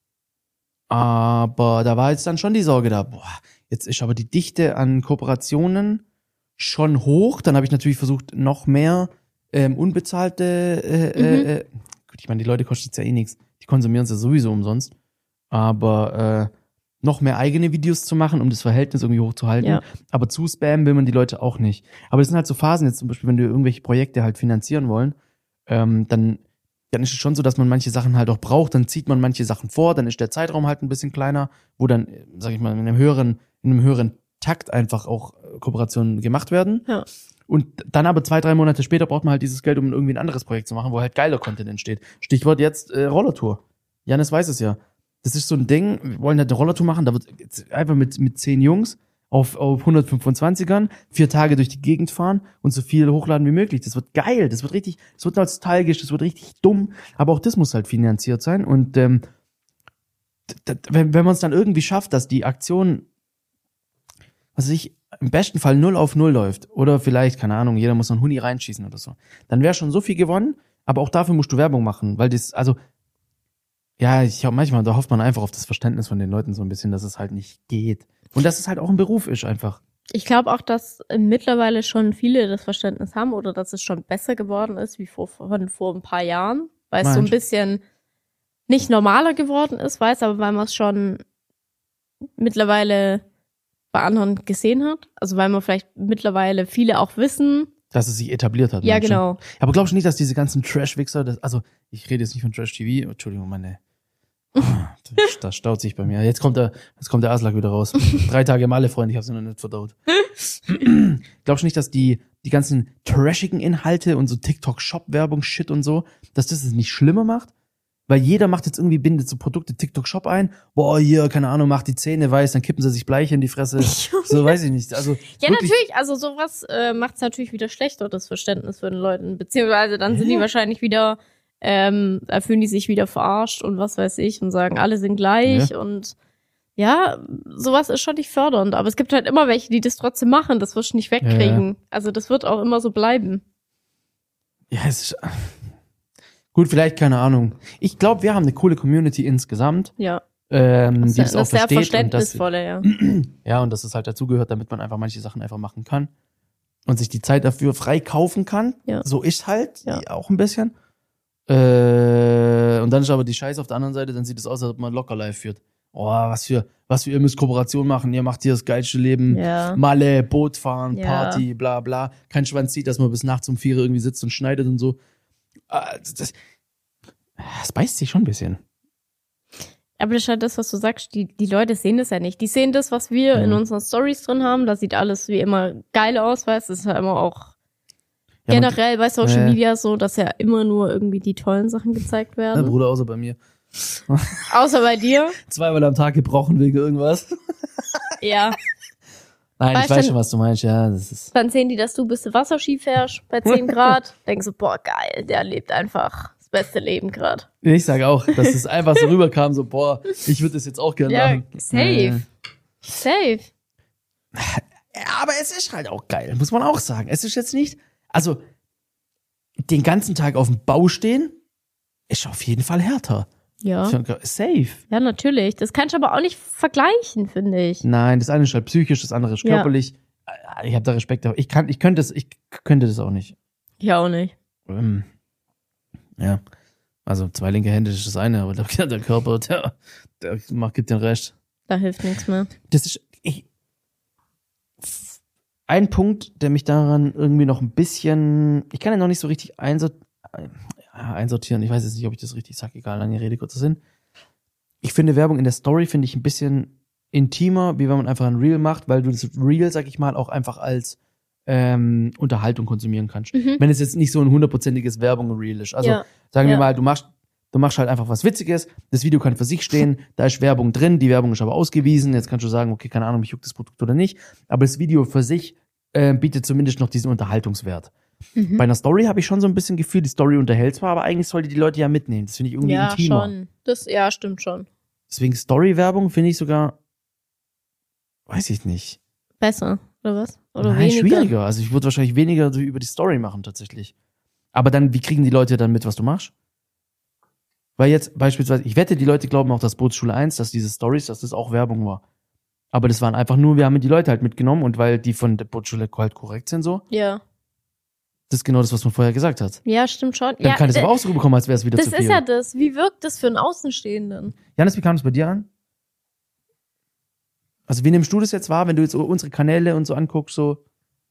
aber da war jetzt dann schon die Sorge da, boah, jetzt ist aber die Dichte an Kooperationen schon hoch. Dann habe ich natürlich versucht, noch mehr ähm, unbezahlte, äh, Mhm. äh, äh, gut, ich meine, die Leute kosten es ja eh nichts. Die konsumieren es ja sowieso umsonst. Aber äh, noch mehr eigene Videos zu machen, um das Verhältnis irgendwie hochzuhalten. Ja. Aber zu spammen will man die Leute auch nicht. Aber das sind halt so Phasen jetzt zum Beispiel, wenn wir irgendwelche Projekte halt finanzieren wollen, ähm, dann, dann ist es schon so, dass man manche Sachen halt auch braucht. Dann zieht man manche Sachen vor, dann ist der Zeitraum halt ein bisschen kleiner, wo dann, äh, sag ich mal, in einem höheren, in einem höheren Takt einfach auch äh, Kooperationen gemacht werden. Ja. Und dann aber zwei, drei Monate später braucht man halt dieses Geld, um irgendwie ein anderes Projekt zu machen, wo halt geiler Content entsteht. Stichwort jetzt äh, Rollertour. Janis weiß es ja. Das ist so ein Ding, wir wollen halt eine Rollertour machen, da wird jetzt einfach mit, mit zehn Jungs auf, auf hundertfünfundzwanzigern vier Tage durch die Gegend fahren und so viel hochladen wie möglich. Das wird geil, das wird richtig, das wird nostalgisch, das wird richtig dumm, aber auch das muss halt finanziert sein. Und ähm, d- d- wenn, wenn man es dann irgendwie schafft, dass die Aktion, was weiß ich, im besten Fall null auf null läuft, oder vielleicht, keine Ahnung, jeder muss noch einen Huni reinschießen oder so, dann wäre schon so viel gewonnen, aber auch dafür musst du Werbung machen, weil das, also ja, ich hab manchmal, da hofft man einfach auf das Verständnis von den Leuten so ein bisschen, dass es halt nicht geht. Und dass es halt auch ein Beruf ist einfach. Ich glaube auch, dass äh, mittlerweile schon viele das Verständnis haben oder dass es schon besser geworden ist wie vor, von vor ein paar Jahren, weil es so ein Meinst? bisschen nicht normaler geworden ist, weiß, aber weil man es schon mittlerweile bei anderen gesehen hat. Also weil man vielleicht mittlerweile viele auch wissen. Dass es sich etabliert hat. Ja, meinst du? genau. Aber glaubst du nicht, dass diese ganzen Trash-Wichser, das, also ich rede jetzt nicht von Trash-T V, Entschuldigung, meine, das, das staut sich bei mir. Jetzt kommt der, jetzt kommt der Aslak wieder raus. Drei Tage Malle, Freunde, ich hab's noch nicht verdaut. Glaubst du nicht, dass die, die ganzen trashigen Inhalte und so TikTok-Shop-Werbung, Shit und so, dass das es nicht schlimmer macht? Weil jeder macht jetzt irgendwie, bindet so Produkte TikTok-Shop ein. Boah, hier, keine Ahnung, macht die Zähne weiß, dann kippen sie sich Bleich in die Fresse. So, weiß ich nicht. Also, Ja, wirklich, natürlich, also sowas äh, macht es natürlich wieder schlechter, das Verständnis für den Leuten. Beziehungsweise dann sind die Ja. wahrscheinlich wieder, ähm, da fühlen die sich wieder verarscht und was weiß ich und sagen, alle sind gleich und ja, sowas ist schon nicht fördernd. Aber es gibt halt immer welche, die das trotzdem machen, das wirst du nicht wegkriegen. Ja, ja. Also das wird auch immer so bleiben. Ja, es ist, Gut, vielleicht, keine Ahnung. Ich glaube, wir haben eine coole Community insgesamt. Ja. Ähm, Das, die das, das auch ist sehr versteht. Und das, verständnisvoller, ja. ja, und dass es halt dazugehört, damit man einfach manche Sachen einfach machen kann. Und sich die Zeit dafür frei kaufen kann. Ja. So ist halt Ja. auch ein bisschen. Äh, und dann ist aber die Scheiße auf der anderen Seite, dann sieht es aus, als ob man locker live führt. Oh, was für, was für, ihr müsst Kooperation machen, ihr macht hier das geilste Leben. Ja. Malle, Boot fahren, Ja. Party, bla bla. Kein Schwanz zieht, dass man bis nachts um vier irgendwie sitzt und schneidet und so. Ah, Das, das, das beißt sich schon ein bisschen. Aber das ist halt das, was du sagst, die, die Leute sehen das ja nicht. Die sehen das, was wir Mhm. in unseren Stories drin haben. Da sieht alles wie immer geil aus, weißt du? Das ist ja immer auch Ja, man- generell bei Social äh. Media so, dass ja immer nur irgendwie die tollen Sachen gezeigt Ja, werden. Bruder, außer bei mir. Außer bei dir. Zweimal am Tag gebrochen wegen irgendwas. Ja. Nein, Weißt ich weiß du- schon, was du meinst, ja. Das ist. Dann sehen die, dass du bist Wasserski fährst bei zehn Grad. Denken so, boah, geil, der lebt einfach das beste Leben gerade. Ich sage auch, dass es einfach so rüberkam, so, boah, ich würde das jetzt auch gerne Ja, machen. safe. Äh. Safe. Ja, aber es ist halt auch geil, muss man auch sagen. Es ist jetzt nicht, also, den ganzen Tag auf dem Bau stehen, ist auf jeden Fall härter. Ja. Safe. Ja, natürlich. Das kannst du aber auch nicht vergleichen, finde ich. Nein, das eine ist halt psychisch, das andere ist Ja. körperlich. Ich habe da Respekt davor. Ich kann, ich könnte das, ich könnte das auch nicht. Ich auch nicht. Ähm, ja. Also zwei linke Hände ist das eine, aber der, der Körper, der, der macht, gibt den Rest. Da hilft nichts mehr. Das ist ich, ein Punkt, der mich daran irgendwie noch ein bisschen, ich kann ja noch nicht so richtig einsort, ja, einsortieren. Ich weiß jetzt nicht, ob ich das richtig sage, egal, lange Rede, kurzer Sinn. Ich finde Werbung in der Story finde ich ein bisschen intimer, wie wenn man einfach ein Reel macht, weil du das Reel, sag ich mal, auch einfach als ähm, Unterhaltung konsumieren kannst. Mhm. Wenn es jetzt nicht so ein hundertprozentiges Werbung-Reel ist. Also ja. sagen wir Ja. mal, du machst, du machst halt einfach was Witziges, das Video kann für sich stehen, da ist Werbung drin, die Werbung ist aber ausgewiesen, jetzt kannst du sagen, okay, keine Ahnung, mich juckt das Produkt oder nicht, aber das Video für sich äh, bietet zumindest noch diesen Unterhaltungswert. Mhm. Bei einer Story habe ich schon so ein bisschen Gefühl, die Story unterhält zwar, aber eigentlich sollte die Leute ja mitnehmen. Das finde ich irgendwie Ja, intimer. schon. Das, ja, stimmt schon. Deswegen Story-Werbung finde ich sogar, weiß ich nicht. Besser, oder was? Oder Nein, weniger? schwieriger. Also ich würde wahrscheinlich weniger so über die Story machen tatsächlich. Aber dann, wie kriegen die Leute dann mit, was du machst? Weil jetzt beispielsweise, ich wette, die Leute glauben auch, dass Bootsschule eins, dass diese Stories, dass das auch Werbung war. Aber das waren einfach nur, wir haben die Leute halt mitgenommen und weil die von der Bootsschule halt korrekt sind so, Ja. das ist genau das, was man vorher gesagt hat. Ja, stimmt schon. Dann ja, kann es d- aber auch so rüberkommen, als wäre es wieder das zu viel. ist ja das. Wie wirkt das für einen Außenstehenden? Janis, wie kam es bei dir an? Also wie nimmst du das jetzt wahr, wenn du jetzt unsere Kanäle und so anguckst, so?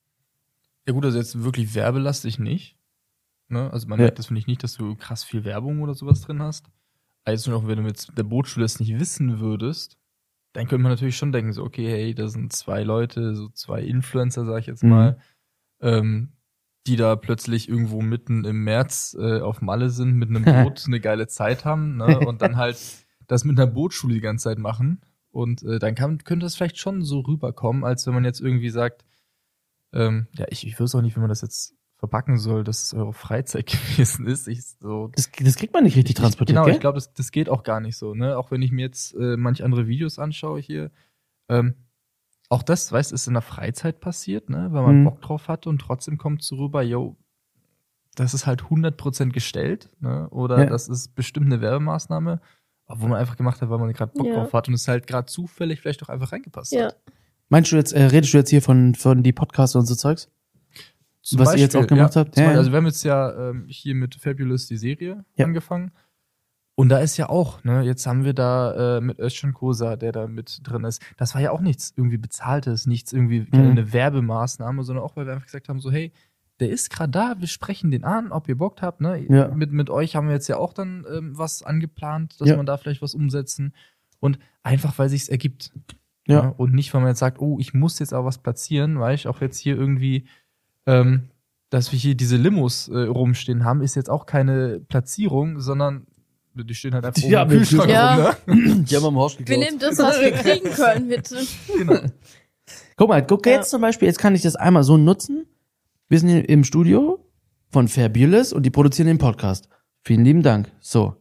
Ja gut, also jetzt wirklich werbelastig nicht. Ne? Also man Ja. merkt das, finde ich, nicht, dass du krass viel Werbung oder sowas drin hast. Also nur noch, wenn du mit der Bootsschule das nicht wissen würdest, dann könnte man natürlich schon denken, so, okay, hey, da sind zwei Leute, so zwei Influencer, sag ich jetzt Mhm. mal, ähm, die da plötzlich irgendwo mitten im März äh, auf Malle sind, mit einem Boot eine geile Zeit haben, ne? Und dann halt das mit einer Bootschule die ganze Zeit machen. Und äh, dann kann, könnte das vielleicht schon so rüberkommen, als wenn man jetzt irgendwie sagt, ähm, ja, ich, ich weiß auch nicht, wie man das jetzt verpacken soll, dass es eure Freizeit gewesen ist. Ich so, Das, das kriegt man nicht richtig ich, transportiert, genau, gell? ich glaube, das, das geht auch gar nicht so. Ne? Auch wenn ich mir jetzt äh, manch andere Videos anschaue hier, ähm, auch das, weißt du, ist in der Freizeit passiert, ne? Weil man Mhm. Bock drauf hatte und trotzdem kommt so rüber, yo, das ist halt hundert Prozent gestellt, ne? Oder Ja. das ist bestimmt eine Werbemaßnahme, wo man einfach gemacht hat, weil man gerade Bock Ja. drauf hat und es halt gerade zufällig vielleicht auch einfach reingepasst Ja. hat. Meinst du jetzt, äh, redest du jetzt hier von, von die Podcasts und so Zeugs? Zum Was ihr jetzt auch gemacht ja, habt? zum Ja, Beispiel, ja. also wir haben jetzt ja ähm, hier mit Fabulous die Serie Ja. angefangen. Und da ist ja auch, ne, jetzt haben wir da äh, mit Özcan Kosa, der da mit drin ist. Das war ja auch nichts irgendwie Bezahltes, nichts irgendwie keine Mhm. eine Werbemaßnahme, sondern auch, weil wir einfach gesagt haben, so, hey, der ist gerade da, wir sprechen den an, ob ihr Bock habt, ne? Ja. Mit, mit euch haben wir jetzt ja auch dann ähm, was angeplant, dass Ja. man da vielleicht was umsetzen. Und einfach, weil sich's ergibt. Ja. Ne? Und nicht, weil man jetzt sagt, oh, ich muss jetzt auch was platzieren, weil ich auch jetzt hier irgendwie, ähm, dass wir hier diese Limos äh, rumstehen haben, ist jetzt auch keine Platzierung, sondern die stehen halt einfach Die oben haben im im Kühlschrank Ja. rum, ne? Die haben am Horst Wir geklaut. nehmen das, was wir kriegen können, bitte. Genau. Guck mal, guck Ja. jetzt zum Beispiel, jetzt kann ich das einmal so nutzen. Wir sind hier im Studio von Fabulous und die produzieren den Podcast. Vielen lieben Dank. So.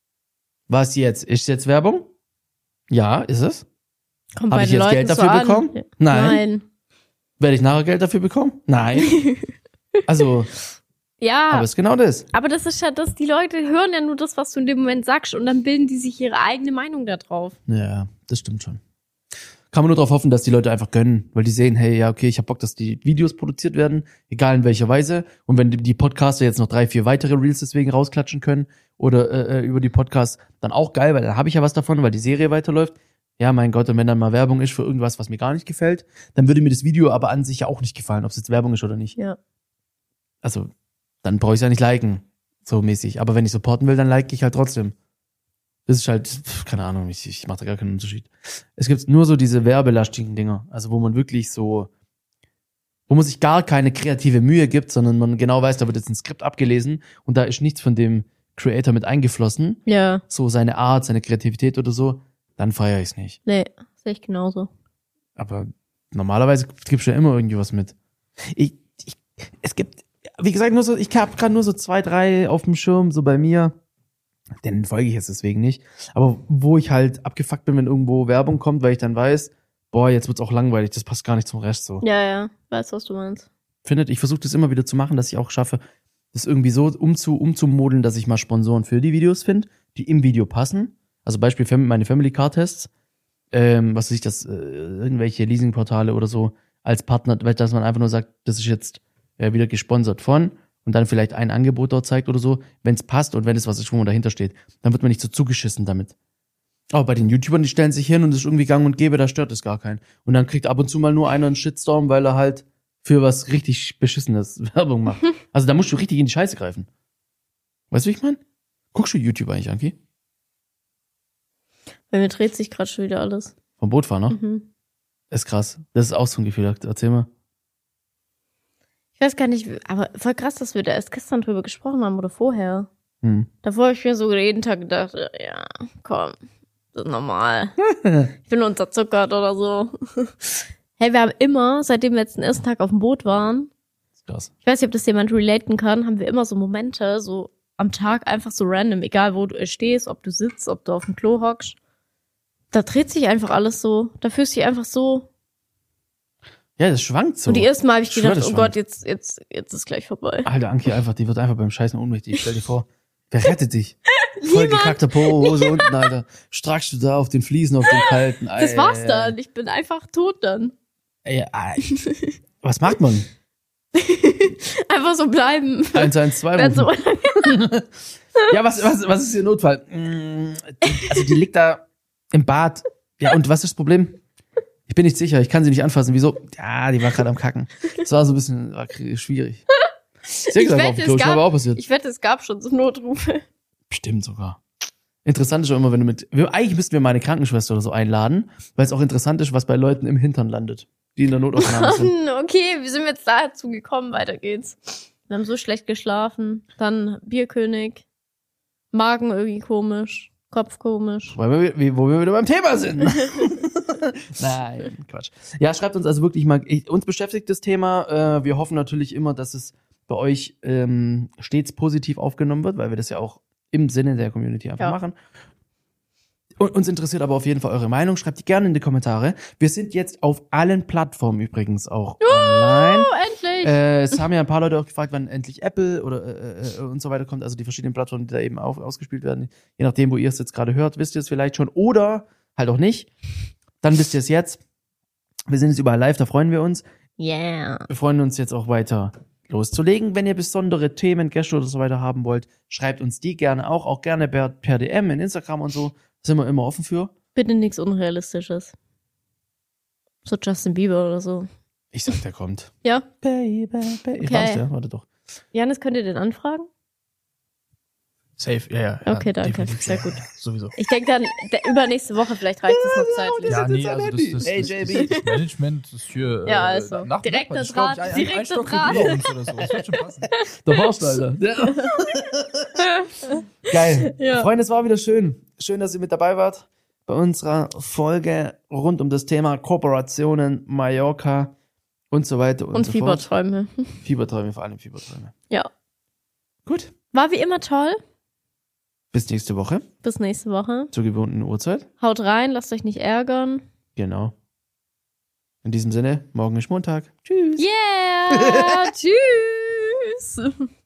Was jetzt? Ist jetzt Werbung? Ja, ist es? Kommt Hab bei ich den jetzt Leuten Geld so dafür an. bekommen? Ja. Nein. Nein. Werde ich nachher Geld dafür bekommen? Nein. Also, Ja, Aber es ist genau das. aber das ist ja das, die Leute hören ja nur das, was du in dem Moment sagst und dann bilden die sich ihre eigene Meinung da drauf. Ja, das stimmt schon. Kann man nur darauf hoffen, dass die Leute einfach gönnen, weil die sehen, hey, ja, okay, ich hab Bock, dass die Videos produziert werden, egal in welcher Weise. Und wenn die- die Podcaster jetzt noch drei, vier weitere Reels deswegen rausklatschen können oder äh, über die Podcasts, dann auch geil, weil dann habe ich ja was davon, weil die Serie weiterläuft. Ja, mein Gott, und wenn dann mal Werbung ist für irgendwas, was mir gar nicht gefällt, dann würde mir das Video aber an sich ja auch nicht gefallen, ob es jetzt Werbung ist oder nicht. Ja. Also, dann brauche ich ja nicht liken, so mäßig. Aber wenn ich supporten will, dann like ich halt trotzdem. Das ist halt, pf, keine Ahnung, ich, ich mache da gar keinen Unterschied. Es gibt nur so diese werbelastigen Dinger, also wo man wirklich so, wo man sich gar keine kreative Mühe gibt, sondern man genau weiß, da wird jetzt ein Skript abgelesen und da ist nichts von dem Creator mit eingeflossen, Ja, so seine Art, seine Kreativität oder so, dann feiere ich es nicht. nee, sehe ich genauso. Aber normalerweise gibt's ja immer irgendwie was mit. Ich, ich, es gibt, wie gesagt, nur so, ich habe gerade nur so zwei, drei auf dem Schirm, so bei mir. Den folge ich jetzt deswegen nicht. Aber wo ich halt abgefuckt bin, wenn irgendwo Werbung kommt, weil ich dann weiß, boah, jetzt wird's auch langweilig, das passt gar nicht zum Rest so. Ja, ja, weiß, was du meinst. Findet, ich versuche das immer wieder zu machen, dass ich auch schaffe, das irgendwie so umzu, umzumodeln, dass ich mal Sponsoren für die Videos finde, die im Video passen. Also Beispiel Fam- meine Family Car Tests, ähm, was weiß ich, das, äh, irgendwelche Leasingportale oder so als Partner, weil dass man einfach nur sagt, das ist jetzt äh, wieder gesponsert von und dann vielleicht ein Angebot dort zeigt oder so, wenn es passt und wenn es was ist, wo man dahinter steht, dann wird man nicht so zugeschissen damit. Aber bei den YouTubern, die stellen sich hin und es ist irgendwie gang und gäbe, da stört es gar keinen. Und dann kriegt ab und zu mal nur einer einen Shitstorm, weil er halt für was richtig Beschissenes Werbung macht. Also da musst du richtig in die Scheiße greifen. Weißt du, wie ich meine? Guckst du YouTube eigentlich, Anki? Bei mir dreht sich gerade schon wieder alles. Vom Bootfahren, ne? Mhm. Ist krass. Das ist auch so ein Gefühl. Erzähl mal. Ich weiß gar nicht, aber voll krass, dass wir da erst gestern drüber gesprochen haben oder vorher. Hm. Davor habe ich mir so jeden Tag gedacht, ja, komm, das ist normal. Ich bin unterzuckert oder so. Hey, wir haben immer, seitdem wir jetzt den ersten Tag auf dem Boot waren, Das ist krass. ich weiß nicht, ob das jemand relaten kann, haben wir immer so Momente, so am Tag einfach so random, egal wo du stehst, ob du sitzt, ob du auf dem Klo hockst. Da dreht sich einfach alles so. Da fühlst du dich einfach so. Ja, das schwankt so. Und die erste Mal habe ich Ich schwör, gedacht, das oh schwankt. Gott, jetzt, jetzt, jetzt ist gleich vorbei. Alter, Anki einfach, die wird einfach beim Scheißen ohnmächtig. Stell dir vor, wer rettet dich? Voll gekackter Po, Hose unten, Alter. Strackst du da auf den Fliesen, auf den kalten. Das war's Ey. dann. Ich bin einfach tot dann. Ey, ey. Was macht man? Einfach so bleiben. eins eins zwei Wenn so, rufen. Ja, was, was, was ist ihr Notfall? Mm, die- Also die liegt da im Bad. Ja, und was ist das Problem? Ich bin nicht sicher, ich kann sie nicht anfassen. Wieso? Ja, die war gerade am Kacken. Das war so ein bisschen war kr- schwierig. Sehr Ich gesagt, auf wette, dem Klo, es ist mir aber auch gab, passiert. ich wette, es gab schon so Notrufe. Bestimmt sogar. Interessant ist auch immer, wenn du mit. Wir, eigentlich müssten wir mal eine Krankenschwester oder so einladen, weil es auch interessant ist, was bei Leuten im Hintern landet, die in der Notaufnahme sind. Okay, wie sind wir jetzt dazu gekommen? Weiter geht's. Wir haben so schlecht geschlafen. Dann Bierkönig. Magen irgendwie komisch. Kopf komisch. Weil wir, wie- wo wir wieder beim Thema sind. Nein, Quatsch. Ja, schreibt uns also wirklich mal. Ich, uns beschäftigt das Thema. Äh, wir hoffen natürlich immer, dass es bei euch ähm, stets positiv aufgenommen wird, weil wir das ja auch im Sinne der Community einfach Ja. machen. Und uns interessiert aber auf jeden Fall eure Meinung. Schreibt die gerne in die Kommentare. Wir sind jetzt auf allen Plattformen übrigens auch online. Oh, endlich! Äh, es haben ja ein paar Leute auch gefragt, wann endlich Apple oder äh, äh, und so weiter kommt, also die verschiedenen Plattformen, die da eben auf, ausgespielt werden. Je nachdem, wo ihr es jetzt gerade hört, wisst ihr es vielleicht schon oder halt auch nicht. Dann wisst ihr es jetzt. Wir sind jetzt überall live, da freuen wir uns. Yeah. Wir freuen uns jetzt auch weiter loszulegen. Wenn ihr besondere Themen, Gäste oder so weiter haben wollt, schreibt uns die gerne auch, auch gerne per, per D M in Instagram und so. Sind wir immer offen für. Bitte nichts Unrealistisches. So Justin Bieber oder so. Ich sag, der kommt. Ja. Baby, baby. Okay. War's der? Warte doch. Janis, könnt ihr den anfragen? Safe, ja, ja. Okay, ja, danke. definitiv, Sehr ja, gut. Sowieso. Ich denke dann, der, übernächste Woche, vielleicht reicht es noch zeitlich. Ja, sind nee, jetzt also alle das, happy. das, Hey, das, J das, B. das Management ist für Ja, äh, also, nach direkter Nachbarn. Ich glaub, Draht, ein- ein direkter Stockwerk Draht. über uns oder so. Das wird schon passen. Der Horst, Alter. Der. Geil. Ja. Freunde, es war wieder schön. Schön, dass ihr mit dabei wart bei unserer Folge rund um das Thema Kooperationen, Mallorca und so weiter und, Und so Fieberträume. fort. Fieberträume, vor allem Fieberträume. Ja. Gut. War wie immer toll. Bis nächste Woche Bis nächste Woche. zur gewohnten Uhrzeit. Haut rein, lasst euch nicht ärgern. Genau. In diesem Sinne, morgen ist Montag. Tschüss. Yeah! Tschüss!